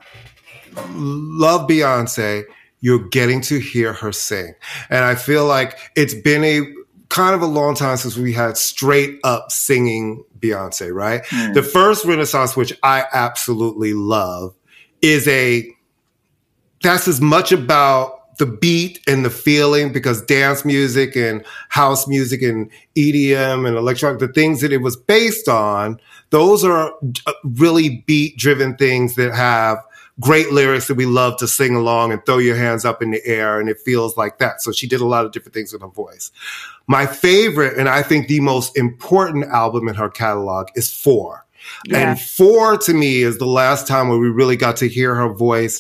love Beyonce, you're getting to hear her sing. And I feel like it's been a kind of a long time since we had straight up singing Beyonce, right? Mm. The first Renaissance, which I absolutely love, is a, that's as much about the beat and the feeling, because dance music and house music and E D M and electronic, the things that it was based on, those are really beat driven things that have great lyrics that we love to sing along and throw your hands up in the air, and it feels like that. So she did a lot of different things with her voice. My favorite, and I think the most important album in her catalog, is Four. Yeah. And Four to me is the last time where we really got to hear her voice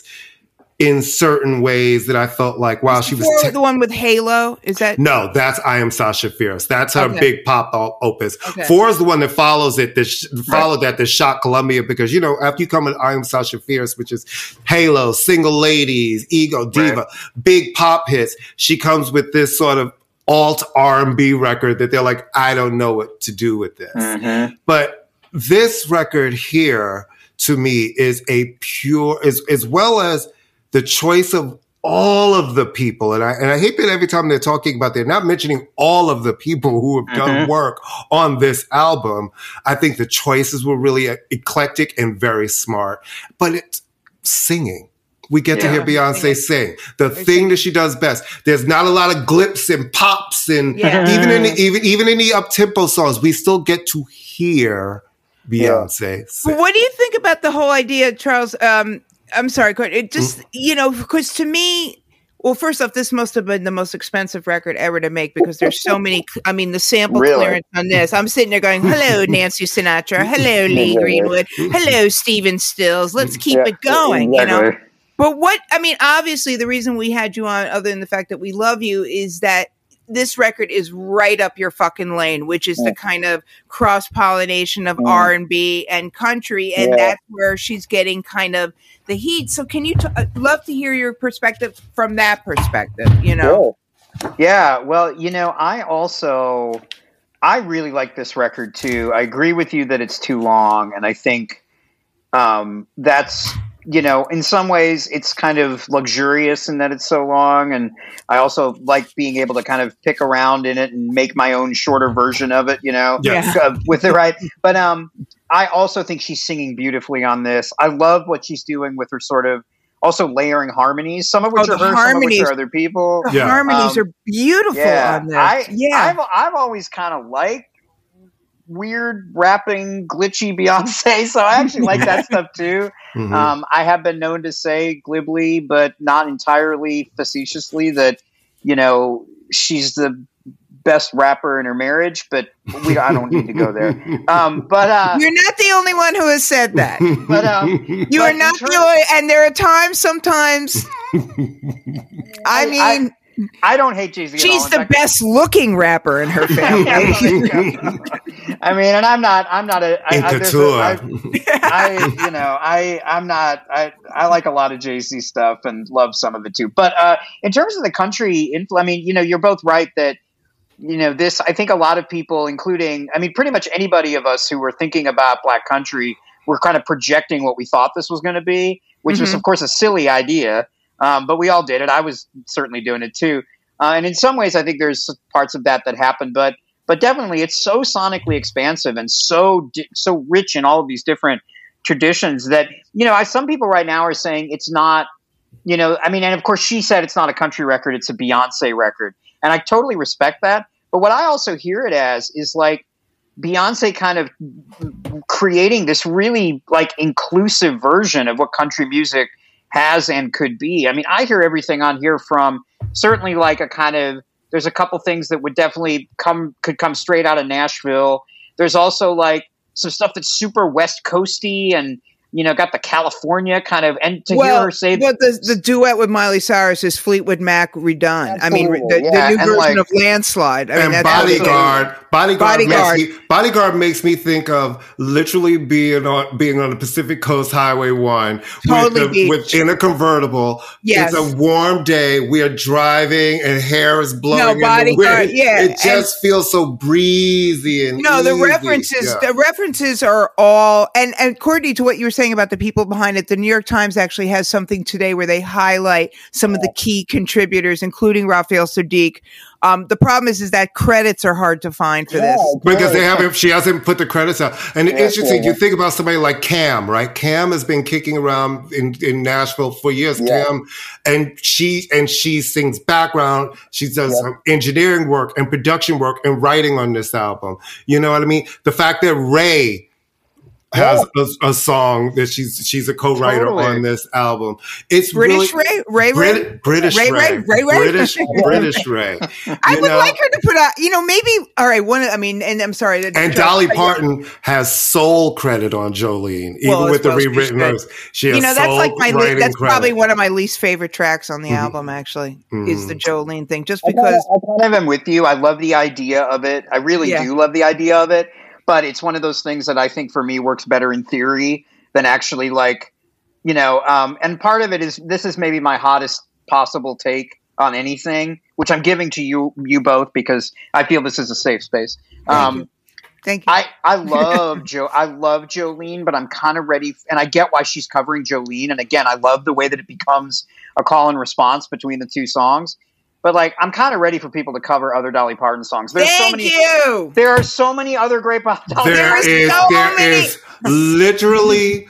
in certain ways that I felt like, wow, is she was Four te- the one with Halo. Is that no? That's I Am Sasha Fierce. That's her okay. big pop opus. Okay. Four is the one that follows it. That sh- followed that that shot Columbia, because you know after you come with I Am Sasha Fierce, which is Halo, Single Ladies, Ego, Diva, right. big pop hits. She comes with this sort of alt R and B record that they're like, I don't know what to do with this, mm-hmm. but. This record here, to me, is a pure, as, as well as the choice of all of the people. And I, and I hate that every time they're talking about, they're not mentioning all of the people who have done mm-hmm. work on this album. I think the choices were really eclectic and very smart, but it's singing. We get yeah. to hear Beyonce sing. The There's thing that she does best. There's not a lot of glips and pops, and yeah. even in the, even even in the up-tempo songs, we still get to hear Beyonce. Yeah. But what do you think about the whole idea, Charles? Um, I'm sorry, Courtney. It just, mm. you know, because to me, well, first off, this must have been the most expensive record ever to make, because there's so many. I mean, the sample really? clearance on this. I'm sitting there going, hello, Nancy Sinatra. Hello, Lee Greenwood. Hello, Stephen Stills. Let's keep yeah, it going, exactly. you know? But what, I mean, obviously, the reason we had you on, other than the fact that we love you, is that this record is right up your fucking lane, which is yeah. the kind of cross-pollination of mm. R and B and country, and yeah. that's where she's getting kind of the heat. So can you, t- I'd love to hear your perspective from that perspective, you know? Yeah. yeah, well, you know, I also, I really like this record too. I agree with you that it's too long, and I think um, that's... you know, in some ways it's kind of luxurious in that it's so long. And I also like being able to kind of pick around in it and make my own shorter version of it, you know, yeah. uh, with it. Right. But um, I also think she's singing beautifully on this. I love what she's doing with her sort of also layering harmonies, some of which oh, are her, some of which are other people. The yeah. harmonies um, are beautiful yeah. on this. I, yeah. I've, I've always kind of liked weird rapping glitchy Beyonce, so I actually like that stuff too. Mm-hmm. um I have been known to say glibly, but not entirely facetiously, that you know she's the best rapper in her marriage, but we I don't need to go there. Um but uh you're not the only one who has said that. But um you but are not the only, and there are times sometimes I mean I, I don't hate Jay-Z. She's the best looking rapper in her family. I mean, and I'm not, I'm not a, I, in I, couture. A, I, I, you know, I, I'm not, I, I like a lot of Jay-Z stuff and love some of it too. But uh, in terms of the country, infl- I mean, you know, you're both right that, you know, this, I think a lot of people, including, I mean, pretty much anybody of us who were thinking about Black country, were kind of projecting what we thought this was going to be, which mm-hmm. was, of course, a silly idea. Um, but we all did it. I was certainly doing it too. Uh, and in some ways, I think there's parts of that that happened. But but definitely, it's so sonically expansive and so di- so rich in all of these different traditions that, you know, I, some people right now are saying it's not, you know, I mean, and of course, she said it's not a country record, it's a Beyonce record. And I totally respect that. But what I also hear it as is like Beyonce kind of creating this really like inclusive version of what country music has and could be. I mean, I hear everything on here from certainly like a kind of There's a couple things that would definitely come could come straight out of Nashville. There's also like some stuff that's super West Coasty and, you know, got the California kind of, and to well, hear her say well, the, the duet with Miley Cyrus is Fleetwood Mac redone. I mean, the, yeah. the new and version like, of Landslide. I mean, and that's Bodyguard, absolutely- Bodyguard, Bodyguard. Makes me, Bodyguard makes me think of literally being on being on the Pacific Coast Highway One Totally with, the, beach. with in a convertible. Yes. It's a warm day. We are driving, and hair is blowing. No, in the Bodyguard, wind. yeah, It just feels so breezy and No, the easy. references, Yeah. the references are all, and, and Courtney, to what you were saying about the people behind it, the New York Times actually has something today where they highlight some of the key contributors, including Raphael Sadiq. Um, the problem is, is that credits are hard to find for this. Because they haven't, she hasn't put the credits out. And it's Yeah, interesting, yeah. you think about somebody like Cam, right? Cam has been kicking around in, in Nashville for years. Yeah. Cam, and she and she sings background. She does some engineering work and production work and writing on this album. You know what I mean? The fact that Ray has a, a song that she's she's a co-writer Totally. on this album. It's British really, Ray, Ray, Ray. Brit- British Ray, Ray, Ray, Ray, Ray. British British Ray. I You would know? like her to put out, you know, maybe, all right, one, of- I mean, and I'm sorry. that- And Dolly Parton has soul credit on Jolene, even Well, as with the well she rewritten should. verse. She has You know, that's soul like my, le- writing that's credit. probably one of my least favorite tracks on the album, actually, is the Jolene thing, just because. I kind of am with you. I love the idea of it. I really Yeah. do love the idea of it. But it's one of those things that I think for me works better in theory than actually like, you know, um, and part of it is this is maybe my hottest possible take on anything, which I'm giving to you, you both, because I feel this is a safe space. Um, Thank you. I, I love Joe. I love Jolene, but I'm kind of ready. And I get why she's covering Jolene. And again, I love the way that it becomes a call and response between the two songs. But like, I'm kind of ready for people to cover other Dolly Parton songs. There's Thank so many. you. There are so many other great Dolly There Parton is so there many- is literally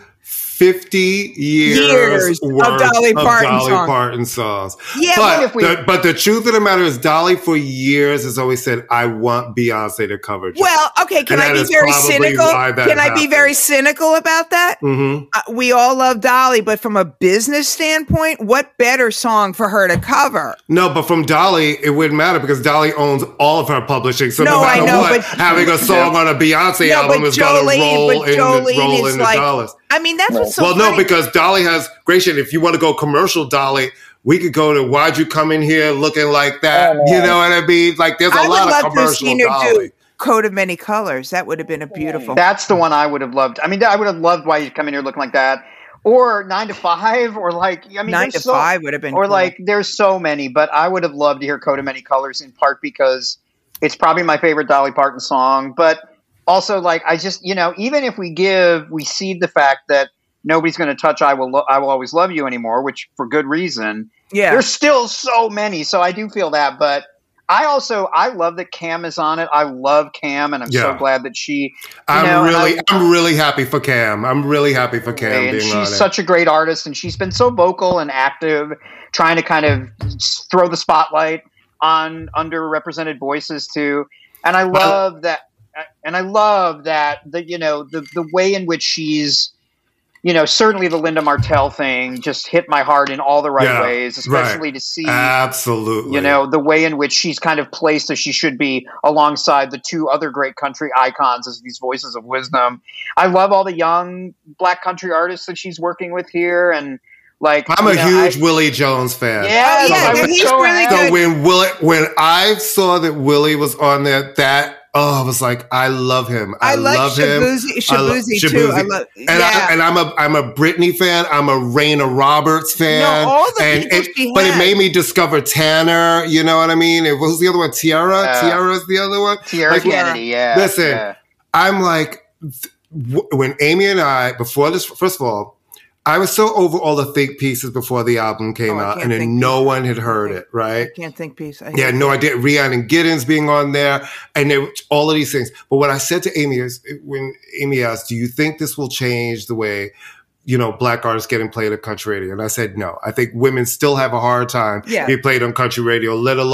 fifty years, Years of worth Dolly of Parton Dolly songs. Parton songs. Yeah, but but if we- the, but the truth of the matter is, Dolly for years has always said, "I want Beyonce to cover." Joe." Well, okay. Can And I that be is very probably cynical? why that Can I be happened. very cynical about that? Mhm. Uh, we all love Dolly, but from a business standpoint, what better song for her to cover? No, but from Dolly, it wouldn't matter because Dolly owns all of her publishing. So no, No, I matter know, what, but- having a song on a Beyonce No, album but is going to Jolene- roll but in, the, Jolene roll is in the like- dollars. I mean, that's what's so well, no, funny. because Dolly has great shit. If you want to go commercial Dolly, we could go to "Why'd You Come In Here Looking Like That?" You know what I mean? Like, there's a I would lot of love to have commercial seen her Dolly. do Coat of Many Colors. That would have been a beautiful. That's the one I would have loved. I mean, I would have loved Why You Come In Here Looking Like That, or Nine to Five, or like I mean, Nine there's to so, Five would have been, or cool. like there's so many. But I would have loved to hear Coat of Many Colors in part because it's probably my favorite Dolly Parton song. But also, like I just you know, even if we give we cede the fact that nobody's going to touch I will Lo- I will always love you anymore, which for good reason. Yeah. There's still so many, so I do feel that, but. I also I love that Cam is on it. I love Cam, and I'm so Yeah. glad that she. You I'm know, and really, I- I'm really happy for Cam. I'm really happy for Cam and being she's on it. such a great artist, and she's been so vocal and active, trying to kind of throw the spotlight on underrepresented voices too. And I love that, and I love that the you know the the way in which she's, you know, certainly the Linda Martell thing just hit my heart in all the right Yeah, ways, especially right. to see. Absolutely. You know, the way in which she's kind of placed as she should be alongside the two other great country icons as these voices of wisdom. I love all the young black country artists that she's working with here. And like, I'm you a know, huge I- Willie Jones fan. Yeah, Oh, yeah, I was he's so really happy. good. So when Willie, when I saw that Willie was on there, that oh, I was like, I love him. I, I like love him. Shaboozey- I lo- Shaboozey, too. I Shaboozey. love- and, yeah. I, and I'm a I'm a Britney fan. I'm a Raina Roberts fan. No, all the and people it, she but it had. made me discover Tanner. You know what I mean? It was the other one. Tiara. Yeah. Tiara's the other one. Tierra Like, Kennedy, yeah. Listen, yeah. I'm like, th- w- when Amy and I, before this, first of all, I was so over all the think pieces before the album came Oh, I out, can't and then think no pieces. one had heard I it, right? can't think piece. I Yeah, hate no that. idea. Rhiannon Giddens being on there, and there, all of these things. But what I said to Amy is, when Amy asked, "Do you think this will change the way, you know, black artists getting played at country radio?" And I said, "No. I think women still have a hard time Yeah. being played on country radio, let alone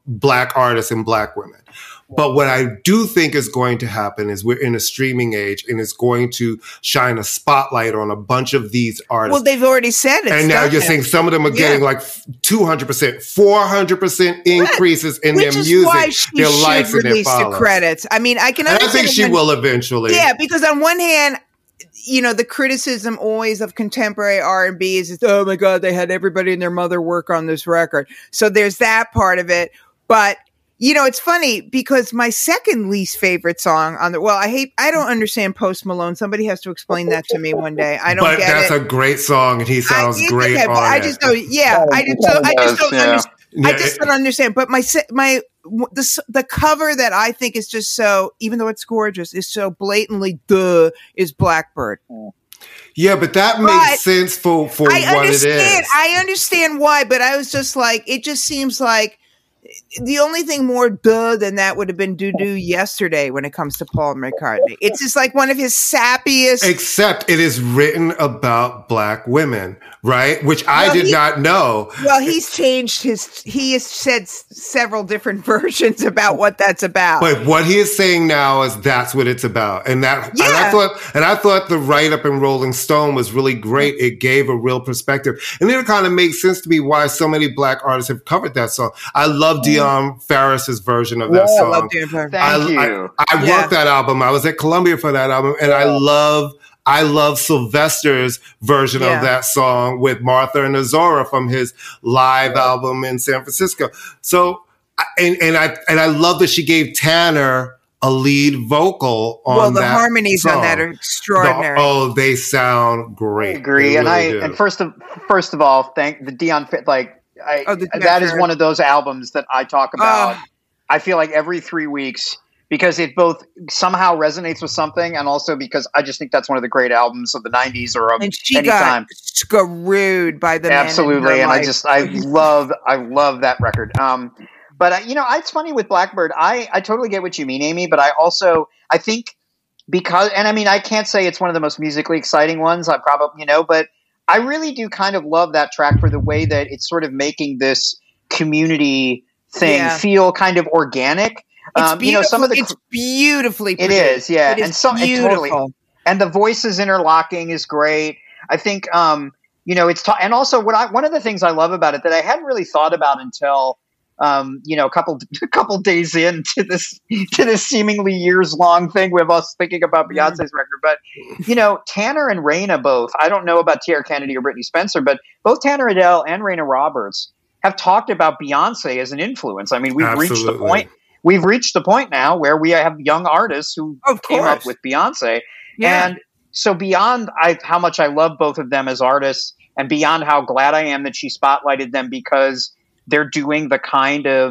Black artists and Black women. But what I do think is going to happen is we're in a streaming age, and it's going to shine a spotlight on a bunch of these artists. Well, they've already said it. And now you're saying some of them are getting yeah. like two hundred percent, four hundred percent increases in Which their is music, why she their should likes, and their release follows. The credits. I mean, I can And I understand. think she when, will eventually. Yeah, because on one hand, you know, the criticism always of contemporary R and B is, is, oh my God, they had everybody and their mother work on this record. So there's that part of it. But you know, it's funny because my second least favorite song on the, well, I hate, I don't understand Post Malone. Somebody has to explain that to me one day. I don't but get that's it. a great song, and he sounds I, great okay, on I it. just don't, yeah, I just don't, I just don't Yeah. understand. Yeah, I just don't understand. But my, my, the, the cover that I think is just so, even though it's gorgeous, is so blatantly duh, is Blackbird. Yeah, but that makes But sense for, for I what it understand. is. I understand why, but I was just like, it just seems like the only thing more duh than that would have been Doo Doo Yesterday when it comes to Paul McCartney. It's just like one of his sappiest. Except it is written about Black women, right? Which I Well, did he- not know. Well, he's changed his, he has said s- several different versions about what that's about. But what he is saying now is that's what it's about. And that, and I Yeah. thought, and I thought the write up in Rolling Stone was really great. It gave a real perspective. And then it kind of makes sense to me why so many Black artists have covered that song. I love Dion Ferris's version of that I song. love Dan Farr. Thank I, you. I, I Yeah. worked that album. I was at Columbia for that album, and I love I love Sylvester's version Yeah. of that song with Martha and Azora from his live album in San Francisco. So, and and I and I love that she gave Tanner a lead vocal on Well, the that harmonies song. on that are extraordinary. The- oh, they sound great. I agree, They and I really do. and first of first of all, thank the Dion Fa- like I Oh, the Dion that is Farr. one of those albums that I talk about. Oh. I feel like every three weeks because it both somehow resonates with something, and also because I just think that's one of the great albums of the nineties or of And she any got time. screwed by the men in Absolutely, her and I life. just I love I love that record. Um, but uh, you know, it's funny with Blackbird. I I totally get what you mean, Amy. But I also I think because, and I mean, I can't say it's one of the most musically exciting ones. I probably you know, but I really do kind of love that track for the way that it's sort of making this community thing Yeah. feel kind of organic. It's Um, you know, some of the it's beautifully It produced. is, yeah, It is and some- and beautiful. totally. and the voices interlocking is great. I think, um, you know, it's ta- and also what I one of the things I love about it that I hadn't really thought about until, um, you know, a couple a couple days into this to this seemingly years long thing with us thinking about Beyonce's record. But you know, Tanner and Raina both. I don't know about Tierra Kennedy or Brittany Spencer, but both Tanner Adele and Raina Roberts have talked about Beyonce as an influence. I mean, we've reached the Absolutely. point. We've reached the point now where we have young artists who Of came up course. with Beyonce. Yeah. And so beyond I, how much I love both of them as artists and beyond how glad I am that she spotlighted them because they're doing the kind of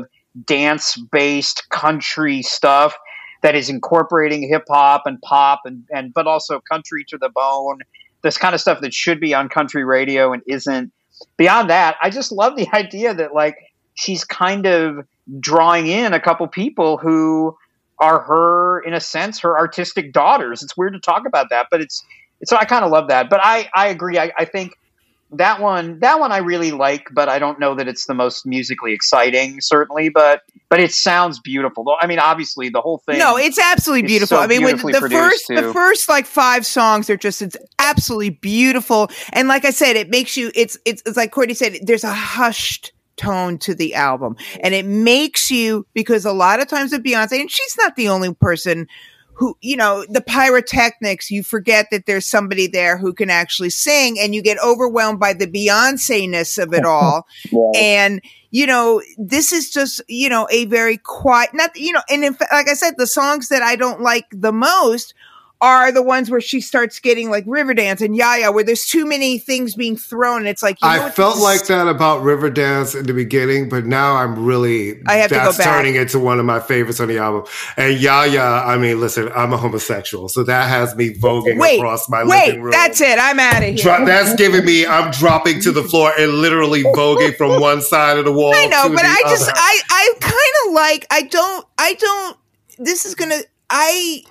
dance-based country stuff that is incorporating hip-hop and pop and, and but also country to the bone, this kind of stuff that should be on country radio and isn't. Beyond that, I just love the idea that like she's kind of drawing in a couple people who are her, in a sense, her artistic daughters. It's weird to talk about that, but it's, it's so I kind of love that. But I, I agree. I, I think that one, that one I really like, but I don't know that it's the most musically exciting, certainly, but, but it sounds beautiful. Though I mean, obviously the whole thing. No, it's absolutely It's beautiful. so I mean, with beautifully the produced, first, the too. first like five songs are just, it's absolutely beautiful. And like I said, it makes you, it's, it's, it's like Courtney said, there's a hushed tone to the album, and it makes you, because a lot of times with Beyonce, and she's not the only person who, you know, the pyrotechnics, you forget that there's somebody there who can actually sing, and you get overwhelmed by the Beyonce-ness of it all. And, you know, this is just, you know, a very quiet, not, you know, and in fact, like I said, the songs that I don't like the most are the ones where she starts getting like Riverdance and Yaya, where there's too many things being thrown. And it's like, you know I what, felt this- like that about Riverdance in the beginning, but now I'm really I have to go that's back. turning into one of my favorites on the album. And Yaya, I mean, listen, I'm a homosexual, so that has me voguing Wait, across my wait, living room. that's it. I'm out of here. Dro- that's giving me, I'm dropping to the floor and literally voguing from one side of the wall. I know, to but the I just, other. I, I kind of like, I don't, I don't, this is going to, I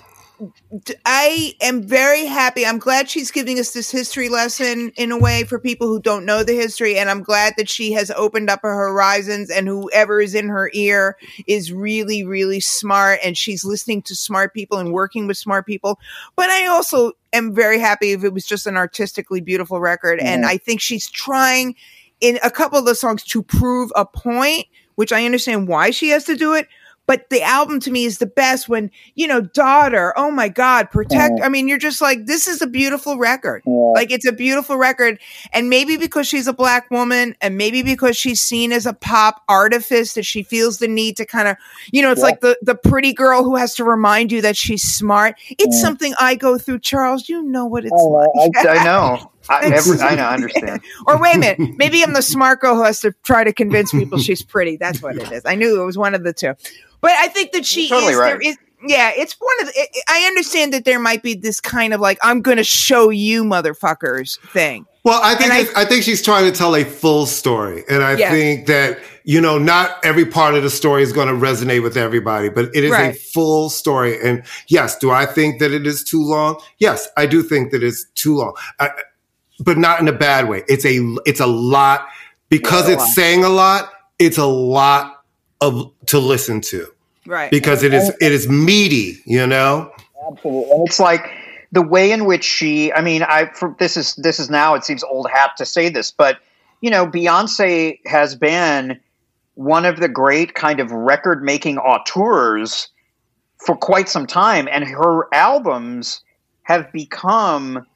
I am very happy. I'm glad she's giving us this history lesson in a way for people who don't know the history. And I'm glad that she has opened up her horizons, and whoever is in her ear is really, really smart. And she's listening to smart people and working with smart people. But I also am very happy if it was just an artistically beautiful record. Mm-hmm. And I think she's trying in a couple of the songs to prove a point, which I understand why she has to do it. But the album to me is the best when, you know, Daughter, oh my God, Protect. I mean, you're just like, this is a beautiful record. Yeah. Like, it's a beautiful record. And maybe because she's a Black woman, and maybe because she's seen as a pop artifice, that she feels the need to kind of, you know, it's yeah. like the, the pretty girl who has to remind you that she's smart. It's yeah. something I go through, Charles. You know what it's oh, like. I, I know. I, every, I know, I understand. Or wait a minute, maybe I'm the smart girl who has to try to convince people she's pretty. That's what it is. I knew it was one of the two. But I think that she You're totally is, right. there is, yeah, it's one of the, it, I understand that there might be this kind of like, I'm going to show you motherfuckers thing. Well, I think, I, I think she's trying to tell a full story. And I yeah. think that, you know, not every part of the story is going to resonate with everybody, but it is right. a full story. And yes, do I think that it is too long? Yes, I do think that it's too long, I, but not in a bad way. It's a, it's a lot because it's, it's saying a lot. It's a lot of to listen to. Right. Because it is it is meaty, you know? Absolutely. And it's like the way in which she, I mean, I for, this is this is now, it seems old hat to say this, but you know, Beyonce has been one of the great kind of record-making auteurs for quite some time, and her albums have become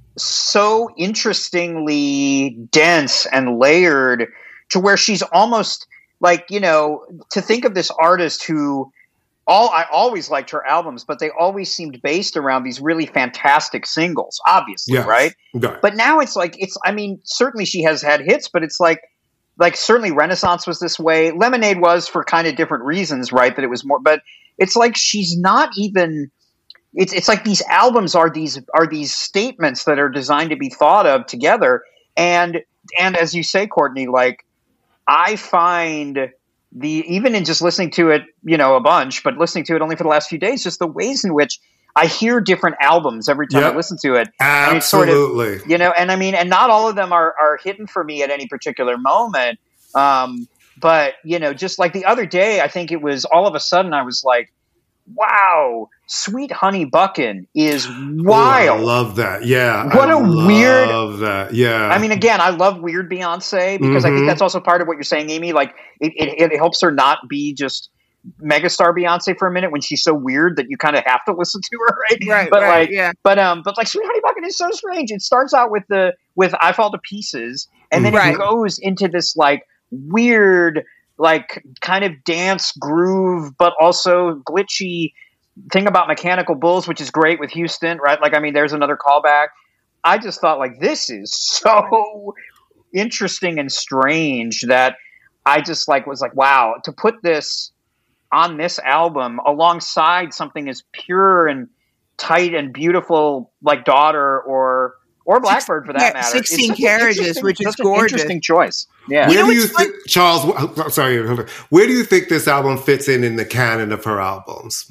so interestingly dense and layered to where she's almost like, you know, to think of this artist who all I always liked her albums, but they always seemed based around these really fantastic singles, obviously, yes. right? right? But now it's like, it's, I mean, certainly she has had hits, but it's like, like certainly Renaissance was this way. Lemonade was for kind of different reasons, right? That it was more, but it's like she's not even, it's it's like these albums are these are these statements that are designed to be thought of together. And and as you say, Courtney, like, I find the, even in just listening to it, you know, a bunch, but listening to it only for the last few days, just the ways in which I hear different albums every time yep. I listen to it. Absolutely. Sort of, you know, and I mean, and not all of them are, are hidden for me at any particular moment. Um, but, you know, just like the other day, I think it was all of a sudden I was like, wow, Sweet Honey Buckin' is wild. Ooh, I love that. Yeah. What I a love weird. love that. Yeah. I mean, again, I love weird Beyonce because mm-hmm. I think that's also part of what you're saying, Amy. Like, it, it, it helps her not be just megastar Beyonce for a minute when she's so weird that you kind of have to listen to her, right? Right. But right, like, yeah. But um, but like, Sweet Honey Buckin' is so strange. It starts out with the with I Fall to Pieces, and then right. it goes into this like weird, like kind of dance groove, but also glitchy thing about Mechanical Bulls, which is great with Houston, right? Like, I mean, there's another callback. I just thought, like, this is so interesting and strange that I just like was like, wow, to put this on this album alongside something as pure and tight and beautiful like Daughter or or Blackbird for that yeah, matter. sixteen Carriages, which is gorgeous. Interesting choice. Yeah. Where You know do you what's think, Charles? Sorry, where do you think this album fits in in the canon of her albums?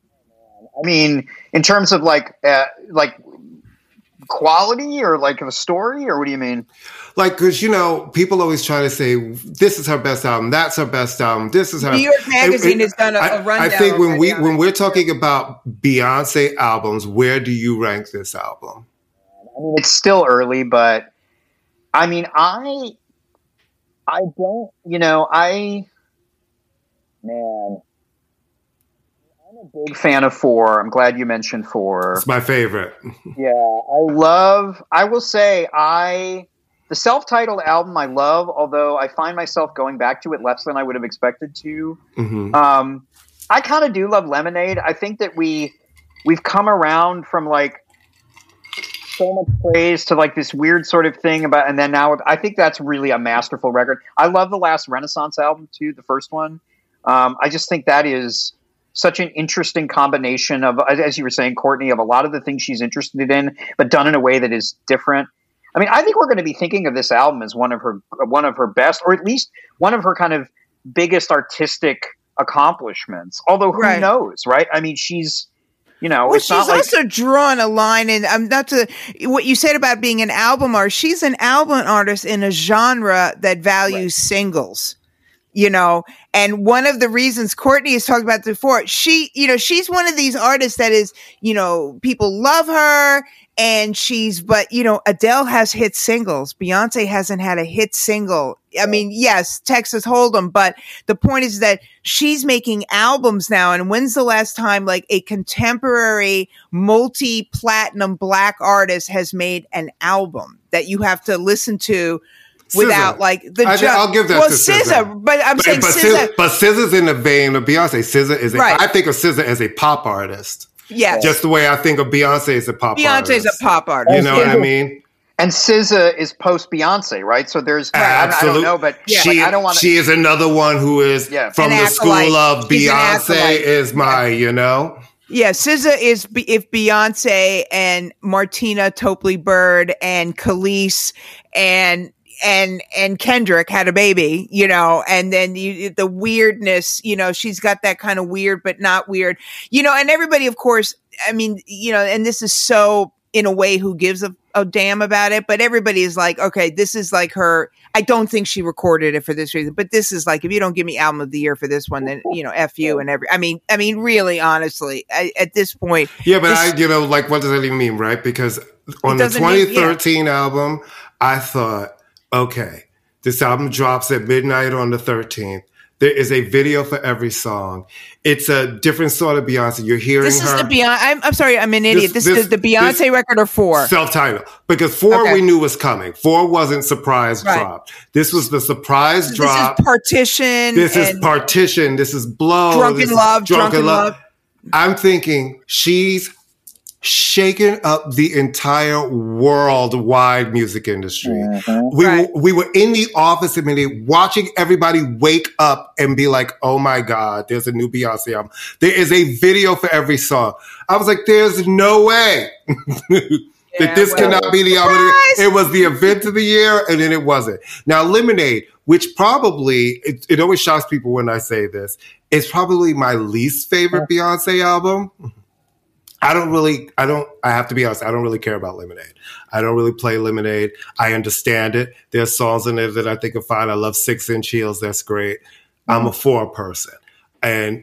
I mean, in terms of like, uh, like quality or like a story, or what do you mean? Like, because, you know, people always try to say, this is her best album, that's her best album, this is her. New York Magazine has done a, a rundown. I think when we when we're talking about Beyonce albums, where do you rank this album? I mean, it's still early, but I mean, I, I don't, you know, I, man. I'm a big fan of Four. I'm glad you mentioned Four. It's my favorite. Yeah, I love, I will say, I, the self-titled album I love, although I find myself going back to it less than I would have expected to. Mm-hmm. Um, I kind of do love Lemonade. I think that we, we've come around from like so much praise to like this weird sort of thing about, and then now I think that's really a masterful record. I love the last Renaissance album too, the first one. Um, I just think that is such an interesting combination of, as you were saying, Courtney, of a lot of the things she's interested in, but done in a way that is different. I mean, I think we're going to be thinking of this album as one of her, one of her best, or at least one of her kind of biggest artistic accomplishments. Although who right. knows, right? I mean, she's, You know, well, it's she's not like also drawn a line, and um, not to what you said about being an album artist. She's an album artist in a genre that values right. singles, you know. And one of the reasons Courtney has talked about before, she, you know, she's one of these artists that is, you know, people love her, and she's, but you know, Adele has hit singles. Beyonce hasn't had a hit single. I mean, yes, Texas Hold'em, but the point is that she's making albums now. And when's the last time like a contemporary multi-platinum black artist has made an album that you have to listen to without S Z A. Like the I, ju- I'll give that well, to S Z A, S Z A. but I'm but, saying but S Z A. But S Z A's in the vein of Beyonce. S Z A is a, Right. I think of S Z A as a pop artist. Yes. Just the way I think of Beyonce as a pop Beyonce's artist. Beyonce's a pop artist. You know what I mean? And S Z A is post Beyonce, right? So there's, Absolutely. I, I don't know, but she, like, I don't want to. She is another one who is Yeah. from An the acolyte. school of She's an Beyonce acolyte. is my, you know? Yeah, S Z A is be- if Beyonce and Martina Topley Bird and Khalees and and and Kendrick had a baby, you know, and then you, the weirdness, you know, she's got that kind of weird but not weird, you know, and everybody, of course, I mean, you know, and this is so in a way who gives a, a damn about it, but everybody is like, okay, this is like her. I don't think she recorded it for this reason, but this is like, if you don't give me album of the year for this one, then, you know, F you and every, I mean, I mean, really, honestly, I, at this point. Yeah, but this, I, you know, like, what does that even mean, right? Because on the twenty thirteen mean, yeah. album, I thought, okay, this album drops at midnight on the thirteenth. There is a video for every song. It's a different sort of Beyonce. You're hearing this is her. The Beyonce. I'm, I'm sorry, I'm an idiot. This, this, this is the Beyonce this record or four? Self-titled. Because four okay. we knew was coming. Four wasn't surprise right. drop. This was the surprise this drop. This is Partition. This is Partition. This is Blow. Drunken this Love. Drunken, Drunken Love. Love. I'm thinking she's shaken up the entire worldwide music industry. Mm-hmm. We right. were, we were in the office a minute watching everybody wake up and be like, oh my God, there's a new Beyonce album. There is a video for every song. I was like, there's no way that yeah, this well, cannot be the album. It was the event of the year and then it wasn't. Now Lemonade, which probably, it, it always shocks people when I say this, is probably my least favorite Beyonce album. I don't really, I don't, I have to be honest, I don't really care about Lemonade. I don't really play Lemonade. I understand it. There's songs in there that I think are fine. I love Six Inch Heels. That's great. Mm-hmm. I'm a four person. And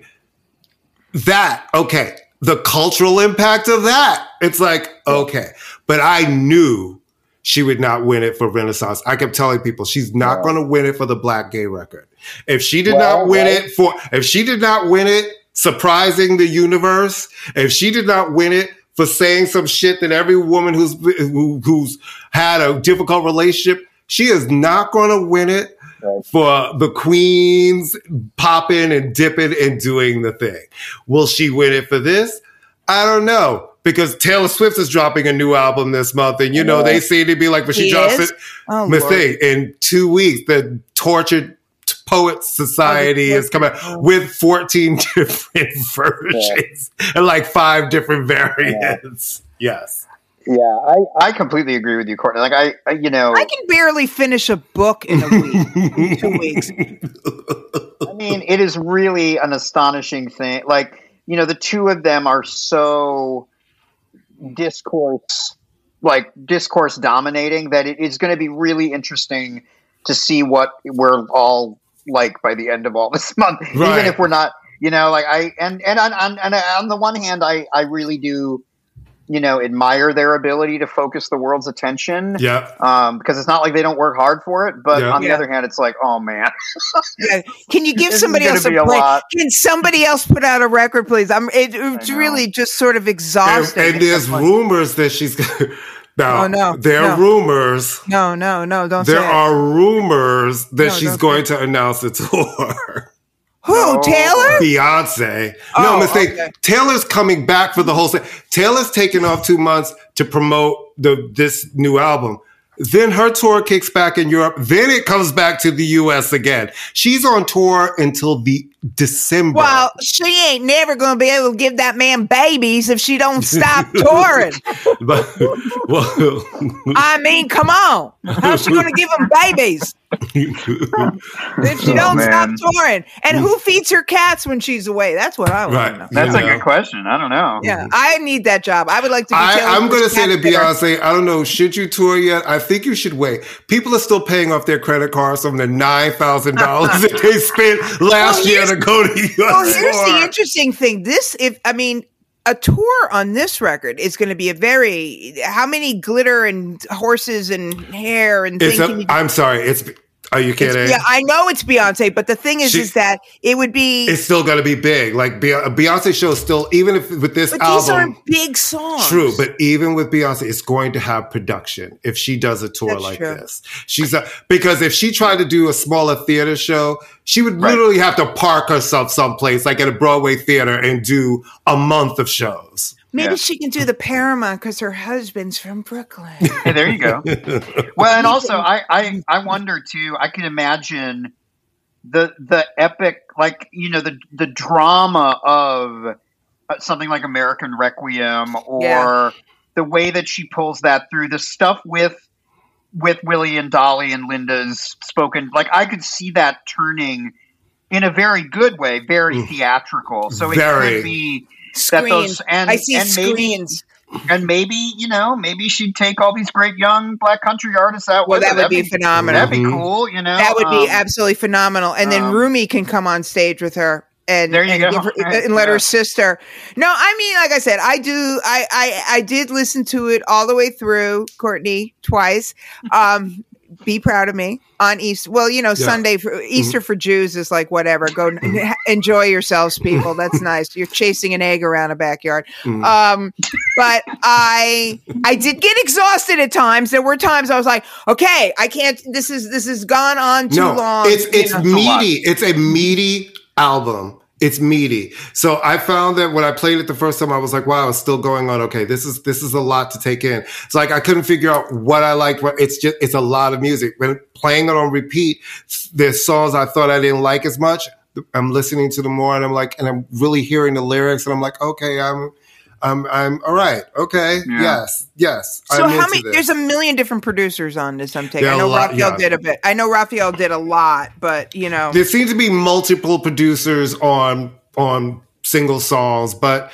that, okay, the cultural impact of that, it's like, okay. But I knew she would not win it for Renaissance. I kept telling people she's not wow. going to win it for the Black Gay record. If she did wow, not win right. it for, if she did not win it, surprising the universe, if she did not win it for saying some shit that every woman who's who, who's had a difficult relationship, she is not going to win it right. for the queens popping and dipping and doing the thing. Will she win it for this? I don't know, because Taylor Swift is dropping a new album this month, and you know yeah. they seem to be like, when she, she drops is? it, oh, thing in two weeks, the Tortured Poets Society is coming out with fourteen different versions yeah. and like five different variants. Yeah. Yes. Yeah, I, I completely agree with you, Courtney. Like I, I, you know, I can barely finish a book in a week, in two weeks. I mean, it is really an astonishing thing. Like, you know, the two of them are so discourse, like discourse dominating, that it is going to be really interesting to see what we're all like by the end of all this month, right. even if we're not, you know, like I, and, and on, on, and on the one hand, I, I really do, you know, admire their ability to focus the world's attention. Yeah. Um, because it's not like they don't work hard for it, but yeah. on the yeah. other hand, it's like, oh man. yeah. Can you give somebody else a break? A Can somebody else put out a record, please? I'm, it, it's really just sort of exhausting. And, and there's rumors that she's Now, oh, no, there no. are rumors. No, no, no, don't There say are it. rumors that no, she's going to announce a tour. Who? No. Taylor? Beyonce. Oh, no mistake. Okay. Taylor's coming back for the whole thing. Taylor's taking off two months to promote the this new album. Then her tour kicks back in Europe. Then it comes back to the U S again. She's on tour until the December. Well, she ain't never going to be able to give that man babies if she don't stop touring. But, well, I mean, come on. How's she going to give him babies if she don't Oh, stop man. touring? And who feeds her cats when she's away? That's what I want Right. to know. That's You a know. good question. I don't know. Yeah, I need that job. I would like to be I, Taylor I'm going to Swift's say to cat sitter. Beyonce, I don't know, should you tour yet? I think you should wait. People are still paying off their credit cards from the nine thousand dollars that they spent last Well, year here's- to go to U S Well, here's tour. the interesting thing. This, if I mean, a tour on this record is going to be a very how many glitter and horses and hair and It's things. a, can you- I'm sorry. It's Are you kidding? Yeah, I know it's Beyonce, but the thing is, She- is that it would be. It's still going to be big. Like Be- a Beyonce show is still, even if with this But these album, aren't big songs. true. But even with Beyonce, it's going to have production if she does a tour That's like true. this. She's a, because if she tried to do a smaller theater show, she would Right. literally have to park herself someplace, like at a Broadway theater, and do a month of shows. Maybe Yeah. she can do the Paramount because her husband's from Brooklyn. Hey, there you go. Well, and also, I, I, I wonder too. I can imagine the the epic, like you know, the the drama of uh, something like American Requiem, or Yeah. the way that she pulls that through. The stuff with with Willie and Dolly and Linda's spoken, like I could see that turning in a very good way, very Mm. theatrical. So it Very. could be. That Screens. those- and- I see and maybe- screens. And maybe, you know, maybe she'd take all these great young black country artists out Well, with her. that would That'd be phenomenal. That'd be Mhm. cool, you know. That would be Um, absolutely phenomenal. And then um, Rumi can come on stage with her and, There you and, go. give her, Right, and let yeah. her sister. No, I mean, like I said, I do. I, I I did listen to it all the way through, Courtney, twice. Um, be proud of me on Easter. Well, you know, Yeah. Sunday for Easter for Jews is like whatever. Go n- enjoy yourselves, people. That's nice. You're chasing an egg around a backyard. Mm. Um, but I I did get exhausted at times. There were times I was like, okay, I can't. This is this has gone on too no, long. it's you it's know. meaty. It's a meaty album. It's meaty. So I found that when I played it the first time, I was like, wow, it's still going on. Okay, this is this is a lot to take in. It's like I couldn't figure out what I liked. What- It's just it's a lot of music. When playing it on repeat, there's songs I thought I didn't like as much. I'm listening to them more, and I'm like, and I'm really hearing the lyrics, and I'm like, okay, I'm, I'm, I'm all right. Okay, Yeah. yes, yes. So I'm how into many? this. There's a million different producers on this. I'm taking. There I are know a lot, Raphael yeah. did a bit. I know Raphael did a lot, but you know, There seems to be multiple producers on on single songs, but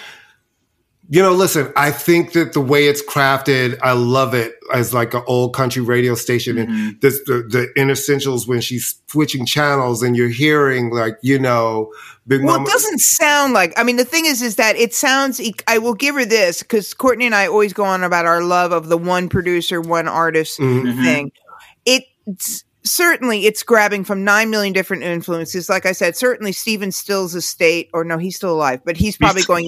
you know, listen, I think that the way it's crafted, I love it as like an old country radio station, Mm-hmm. and this the the interstitials when she's switching channels, and you're hearing like you know, big well, mama. it doesn't sound like. I mean, the thing is, is that it sounds. I will give her this because Courtney and I always go on about our love of the one producer, one artist Mhm. thing. It's certainly it's grabbing from nine million different influences. Like I said, certainly Stephen Stills' estate, or no, he's still alive, but he's probably going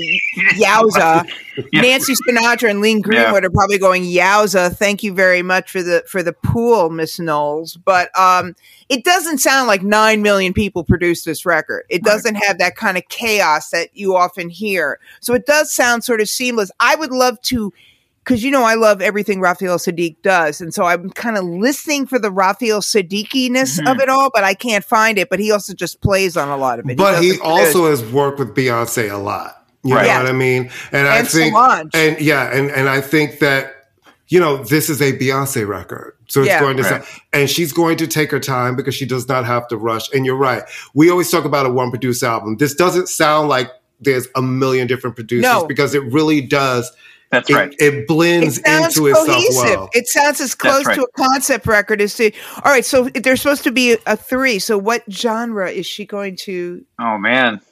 yowza. Yeah. Nancy Sinatra and Lean Greenwood are probably going yowza. Thank you very much for the for the pool, Miss Knowles. But um, it doesn't sound like nine million people produced this record. It doesn't have that kind of chaos that you often hear. So it does sound sort of seamless. I would love to. Because, you know, I love everything Raphael Sadiq does. And so I'm kind of listening for the Raphael Sadiqi-ness Mhm. of it all, but I can't find it. But he also just plays on a lot of it. But he doesn't also produce. has worked with Beyonce a lot. You Right. know Yeah. what I mean? And, I And think, Solange. and yeah, and, and I think that, you know, this is a Beyonce record. So it's Yeah. going to, Right. and she's going to take her time because she does not have to rush. And you're right. We always talk about a one producer album. This doesn't sound like there's a million different producers No. because it really does. That's It, right. it blends It sounds into itself cohesive. well. It sounds as close right. to a concept record as to. All right, so there's supposed to be a, a three. So what genre is she going to Oh man.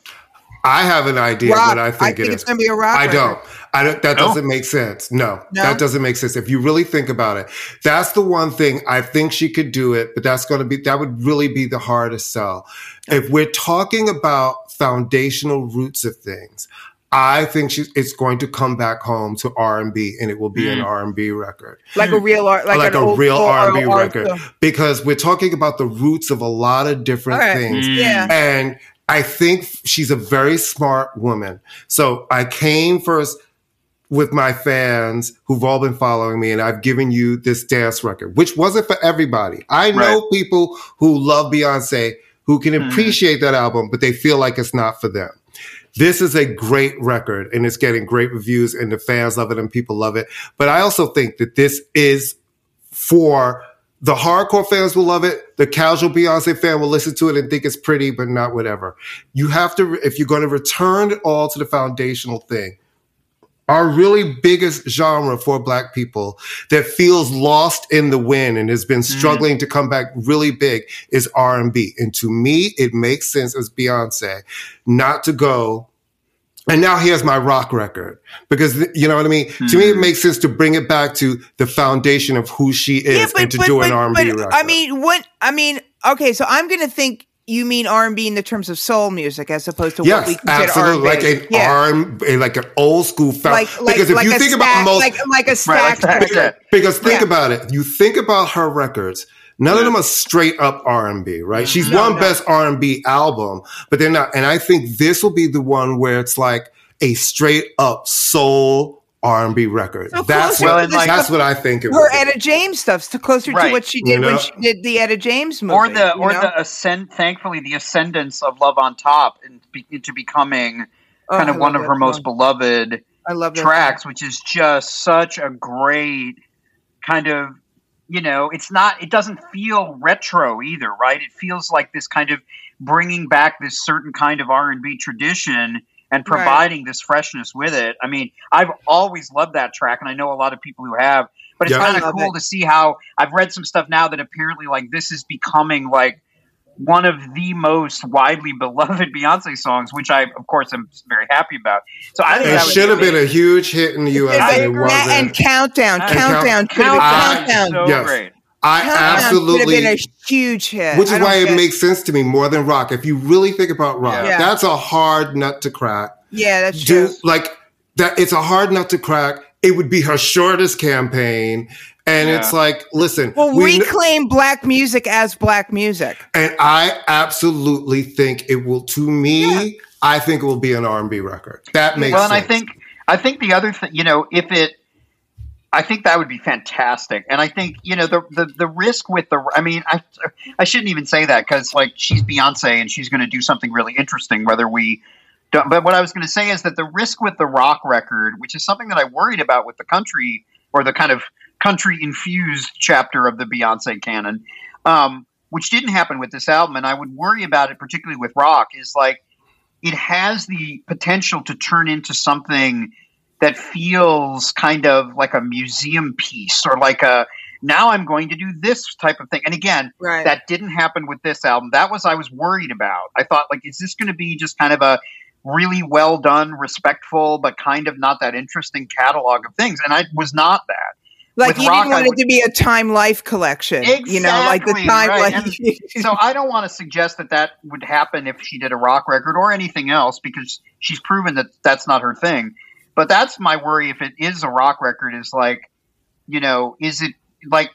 I have an idea rock? what I think, it is. it's going to be a rock. I record. don't. I don't. That No? doesn't make sense. No, No? that doesn't make sense. If you really think about it, that's the one thing I think she could do it, but that's going to be that would really be the hardest sell. If we're talking about foundational roots of things, I think she's it's going to come back home to R and B, and it will be an Mm. R and B record. Like a real art, like, Like an a old real school R and B art- record, because we're talking about the roots of a lot of different All right. things. Mm. Yeah. And I think she's a very smart woman. So I came first with my fans who've all been following me, and I've given you this dance record, which wasn't for everybody. I know Right. people who love Beyonce who can Mm. appreciate that album, but they feel like it's not for them. This is a great record and it's getting great reviews and the fans love it and people love it. But I also think that this is for the hardcore fans will love it. The casual Beyonce fan will listen to it and think it's pretty, but not whatever. You have to, if you're going to return it all to the foundational thing, our really biggest genre for Black people that feels lost in the wind and has been struggling mm. to come back really big is R and B. And to me, it makes sense as Beyonce not to go, and now here's my rock record. Because, you know what I mean? Mm. To me, it makes sense to bring it back to the foundation of who she is yeah, but, and to but, do but, an R and B but, record. I mean, what, I mean, okay, so I'm going to think you mean R and B in the terms of soul music as opposed to yes, what we consider absolutely. R and B. Like an yeah. R and B, like an old school found. Like, like, because if like you a think stack, about most, like, like a stack. Right, like because, because think yeah. about it. You think about her records. None yeah. of them are straight up R and B, right? She's no, one no. best R and B album, but they're not. And I think this will be the one where it's like a straight up soul R and B record. So that's what, well, like, that's what I think it her was. Etta James stuff, to closer right. to what she did you know? when she did the Etta James movie, or the or know? the ascend. Thankfully, the ascendance of Love on Top into, into becoming oh, kind of one of her song. most beloved I love tracks, song. which is just such a great kind of. You know, it's not. It doesn't feel retro either, right? It feels like this kind of bringing back this certain kind of R and B tradition. And providing right. this freshness with it. I mean, I've always loved that track, and I know a lot of people who have. But it's yeah. kind of cool it. to see how I've read some stuff now that apparently, like, this is becoming like one of the most widely beloved Beyonce songs, which I, of course, am very happy about. So I think it that should have been a huge hit in the U S. And it wasn't. And Countdown, and Countdown, Count, Countdown, Countdown. so yes. great. I Countdown absolutely could have been a huge hit, which is why it get... makes sense to me more than rock. If you really think about rock, yeah. that's a hard nut to crack. Yeah, that's Do, true. Like that, it's a hard nut to crack. It would be her shortest campaign, and yeah. it's like, listen, well, we reclaim kn- black music as black music, and I absolutely think it will. To me, yeah. I think it will be an R and B record. That makes well, sense. and I think I think the other thing, you know, if it. I think that would be fantastic. And I think, you know, the, the, the risk with the, I mean, I, I shouldn't even say that because like she's Beyonce and she's going to do something really interesting, whether we don't, but what I was going to say is that the risk with the rock record, which is something that I worried about with the country or the kind of country infused chapter of the Beyonce canon, um, which didn't happen with this album. And I would worry about it, particularly with rock, is like, it has the potential to turn into something that feels kind of like a museum piece or like a, now I'm going to do this type of thing. And again, right. that didn't happen with this album. That was, I was worried about. I thought like, is this going to be just kind of a really well done, respectful, but kind of not that interesting catalog of things? And I was not that. Like with you rock, didn't want would, it to be a Time Life collection, exactly, you know, like the Time right. Life. So I don't want to suggest that that would happen if she did a rock record or anything else, because she's proven that that's not her thing. But that's my worry. If it is a rock record, is like, you know, is it like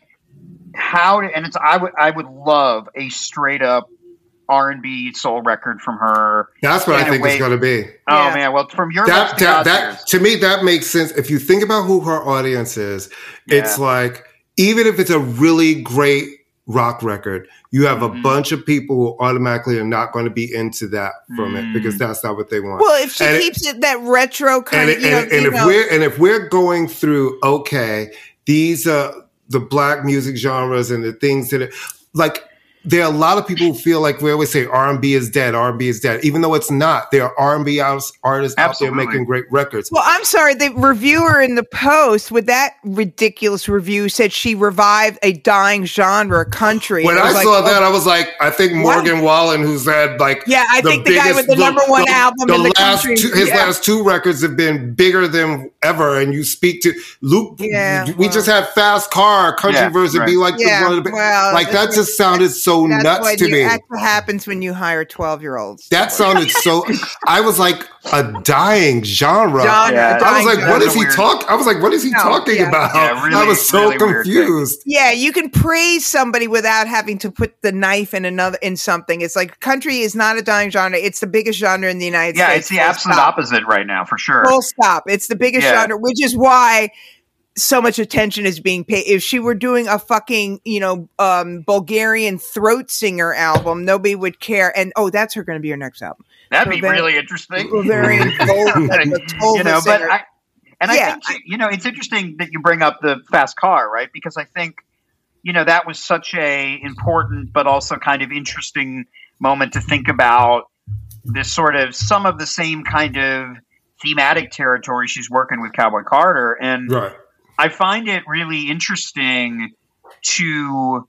how? And it's I would I would love a straight up R and B soul record from her. That's what I think it's going to be. Oh yeah. man, well from your that, to, that, that to me that makes sense. If you think about who her audience is, yeah. it's like even if it's a really great rock record, you have mm-hmm. a bunch of people who automatically are not going to be into that from mm. it because that's not what they want. Well, if she and keeps it, it that retro kind and of, you and, know, and you if know. we're and if we're going through, okay, these are the black music genres and the things that it, like. There are a lot of people who feel like we always say R and B is dead, R and B is dead, even though it's not. There are R and B artists Absolutely. out there making great records. Well, I'm sorry. The reviewer in the Post with that ridiculous review said she revived a dying genre, country. When I, I like, saw oh, that, I was like, I think Morgan what? Wallen, who's had like yeah, I the think the biggest, guy with the number one the, album the in the last country. Two, his yeah. last two records have been bigger than ever. And you speak to Luke. Yeah, we well, just had Fast Car, country yeah, version right. be like yeah, the one of the well, like that just sounded so nuts to you, me. That's what happens when you hire twelve-year-olds. That sounded so. I was like a dying genre. genre yeah, I was like, what is he weird. talking? I was like, what is he no, talking yeah. about? Yeah, really, I was so really confused. Yeah, you can praise somebody without having to put the knife in another in something. It's like country is not a dying genre. It's the biggest genre in the United yeah, States. it's the Full absolute stop. opposite right now, for sure. Full stop. It's the biggest Yeah. genre, which is why so much attention is being paid. If she were doing a fucking, you know, um, Bulgarian throat singer album, nobody would care. And oh, that's her going to be her next album. That'd so be very, really interesting. Very, like, you know, but I, and I yeah. think you know it's interesting that you bring up the fast car, right? Because I think you know that was such a important, but also kind of interesting moment to think about this sort of some of the same kind of thematic territory she's working with Cowboy Carter, and. Right. I find it really interesting to,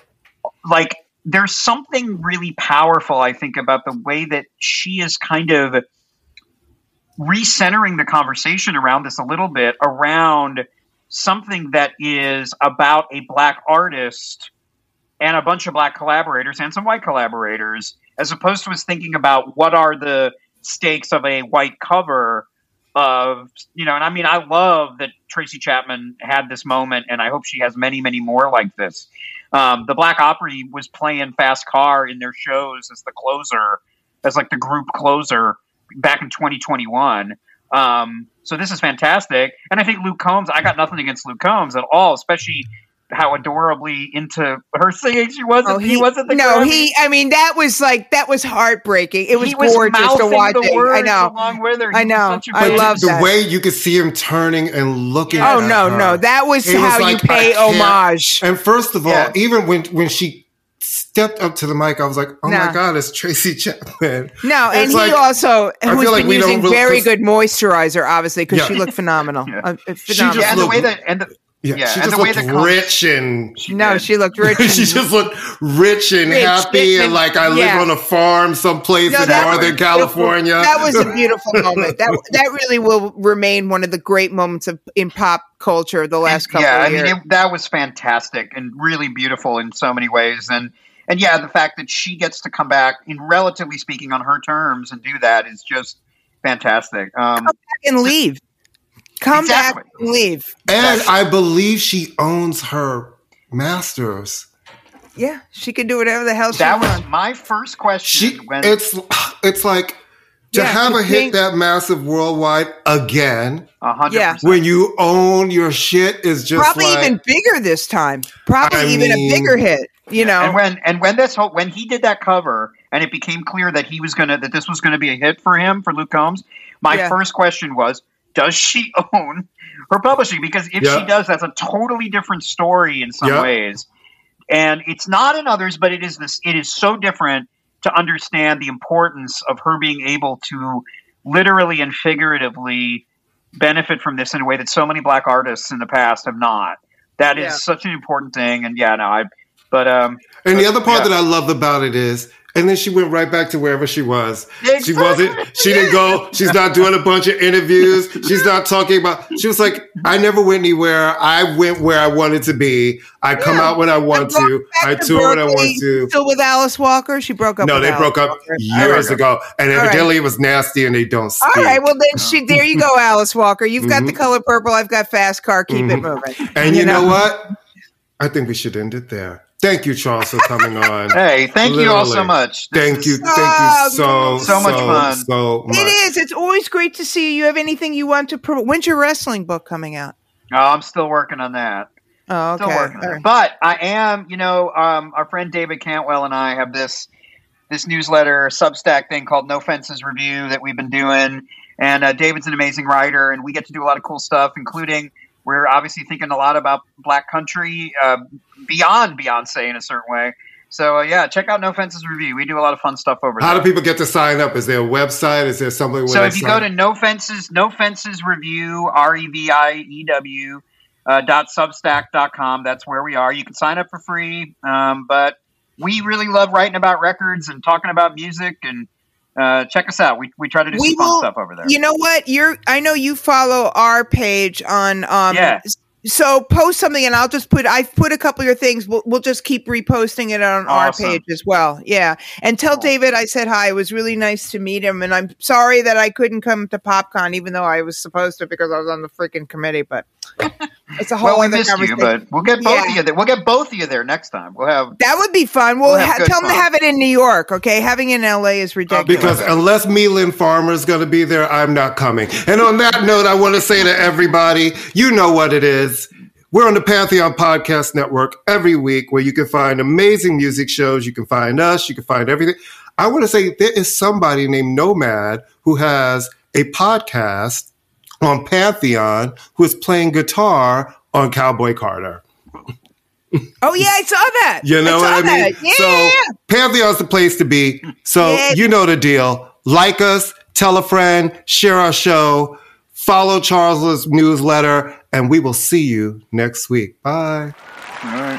like, there's something really powerful, I think, about the way that she is kind of recentering the conversation around this a little bit, around something that is about a black artist and a bunch of black collaborators and some white collaborators, as opposed to us thinking about what are the stakes of a white cover of, you know, and I mean, I love that Tracy Chapman had this moment, and I hope she has many, many more like this. Um, the Black Opry was playing Fast Car in their shows as the closer, as like the group closer back in twenty twenty-one. Um, so this is fantastic. And I think Luke Combs, I got nothing against Luke Combs at all, especially how adorably into her singing she was. Oh, he, he wasn't the no, Grammy. he, I mean, that was like, that was heartbreaking. It was, he was gorgeous to watch the it. words I know. Along with her. He I know. Was such a I great- love the that. way you could see him turning and looking Yeah. at Oh, no, her. no. That was It how was you like, pay I can't- homage. And first of all, Yeah. even when, when she stepped up to the mic, I was like, oh No. my God, it's Tracy Chapman. No, and It's he like- also I who's feel like been we don't using really- very 'cause- good moisturizer, obviously, because Yeah. she looked phenomenal. Yeah. Uh, She phenomenal. Yeah, and the looked- way that and the, Yeah, Yeah, she and just the way looked that comes- rich and no, she looked rich. she and- just looked rich and Rich, happy and- and like I live yeah. on a farm someplace No, in that- Northern California. That was a beautiful moment. That that really will remain one of the great moments of in pop culture the last couple yeah, of I years. mean, it, that was fantastic and really beautiful in so many ways. And and yeah, the fact that she gets to come back, in relatively speaking, on her terms and do that is just fantastic. Um, Come back and leave. Come Exactly. back and leave. And I believe she owns her masters. Yeah, she can do whatever the hell she that was wants. my first question. She when it's it's like to Yeah, have to a hit think- that massive worldwide again a hundred Yeah. percent. when you own your shit is just Probably like, even bigger this time. Probably I even mean- a bigger hit. You know, And when and when this whole when he did that cover and it became clear that he was gonna that this was gonna be a hit for him for Luke Combs, my Yeah. first question was, does she own her publishing? Because if Yeah. she does, that's a totally different story in some Yeah. ways. And it's not in others, but it is this it is so different to understand the importance of her being able to literally and figuratively benefit from this in a way that so many black artists in the past have not. That is Yeah. such an important thing. And yeah, no, I but um And the other part Yeah. that I loved about it is, and then she went right back to wherever she was. She Exactly. wasn't, she didn't go, she's not doing a bunch of interviews. She's not talking about, she was like, I never went anywhere. I went where I wanted to be. I come Yeah. out when I want brought to. back I to tour when I Berkeley. want to. Still with Alice Walker? She broke up No, with they Alice broke up Walker. years All right. ago. And All right. evidently it was nasty and they don't speak. All right, well then she there you go, Alice Walker. You've got the Mhm. color purple, I've got fast car, keep it Mhm. moving. And you, know? what? I think we should end it there. Thank you, Charles, for coming on. Hey, thank you all so Literally. much. This Thank is- you. Thank you so, So much fun. So much. It is. It's always great to see you. You have anything you want to promote? When's your wrestling book coming out? Oh, I'm still working on that. Oh, Still okay. working on All it. right. But I am, you know, um, our friend David Cantwell and I have this this newsletter Substack thing called No Fences Review that we've been doing. And uh, David's an amazing writer, and we get to do a lot of cool stuff, including we're obviously thinking a lot about Black country uh, beyond Beyonce in a certain way. So, uh, yeah, check out No Fences Review. We do a lot of fun stuff over there. How do people get to sign up? Is there a website? Is there something where So they if you sign- go to No Fences, No Fences Review, R E V I E W, uh, dot substack dot com, that's where we are. You can sign up for free, um, but we really love writing about records and talking about music, and uh, check us out. We we try to do We some fun will- stuff over there. You know what? You're I know you follow our page on um Yeah. so post something and I'll just put I've put a couple of your things. We'll we'll just keep reposting it on our Awesome. page as well. Yeah. And tell Cool. David I said hi. It was really nice to meet him, and I'm sorry that I couldn't come to PopCon even though I was supposed to because I was on the freaking committee, but It's a whole well, we other missed you, conversation. but we'll get both Yeah. of you there. We'll get both of you there next time. We'll have That would be fun. We'll, We'll have ha- good tell them to fun. have it in New York, okay? Having it in L A is Uh, ridiculous. because unless Meelan Farmer is going to be there, I'm not coming. And on that note, I want to say to everybody, you know what it is. We're on the Pantheon Podcast Network every week where you can find amazing music shows. You can find us. You can find everything. I want to say there is somebody named Nomad who has a podcast on Pantheon who is playing guitar on Cowboy Carter. Oh, yeah, I saw that. You know I what saw I mean? that. Yeah, so yeah, yeah. Pantheon's the place to be. So Yeah. you know the deal. Like us, tell a friend, share our show, follow Charles's newsletter, and we will see you next week. Bye. all right.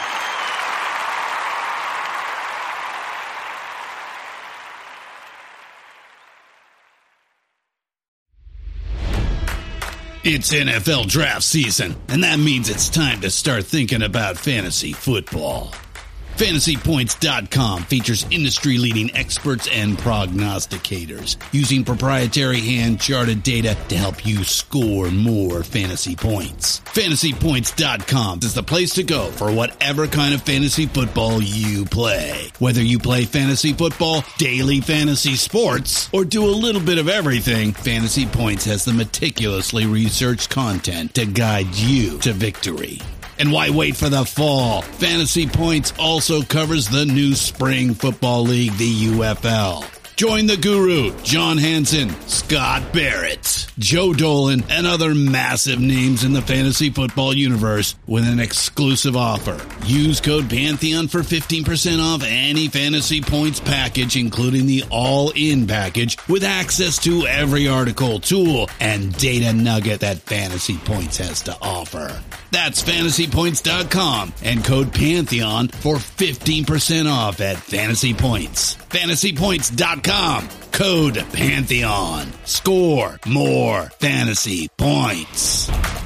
It's N F L draft season, and that means it's time to start thinking about fantasy football. Fantasy Points dot com features industry-leading experts and prognosticators using proprietary hand-charted data to help you score more fantasy points. Fantasy Points dot com is the place to go for whatever kind of fantasy football you play. Whether you play fantasy football, daily fantasy sports, or do a little bit of everything, Fantasy Points has the meticulously researched content to guide you to victory. And why wait for the fall? Fantasy Points also covers the new spring football league, the U F L. Join the guru, John Hansen, Scott Barrett, Joe Dolan, and other massive names in the fantasy football universe with an exclusive offer. Use code Pantheon for fifteen percent off any Fantasy Points package, including the all-in package, with access to every article, tool, and data nugget that Fantasy Points has to offer. That's Fantasy Points dot com and code Pantheon for fifteen percent off at Fantasy Points. Fantasy Points dot com, code Pantheon. Score more fantasy points.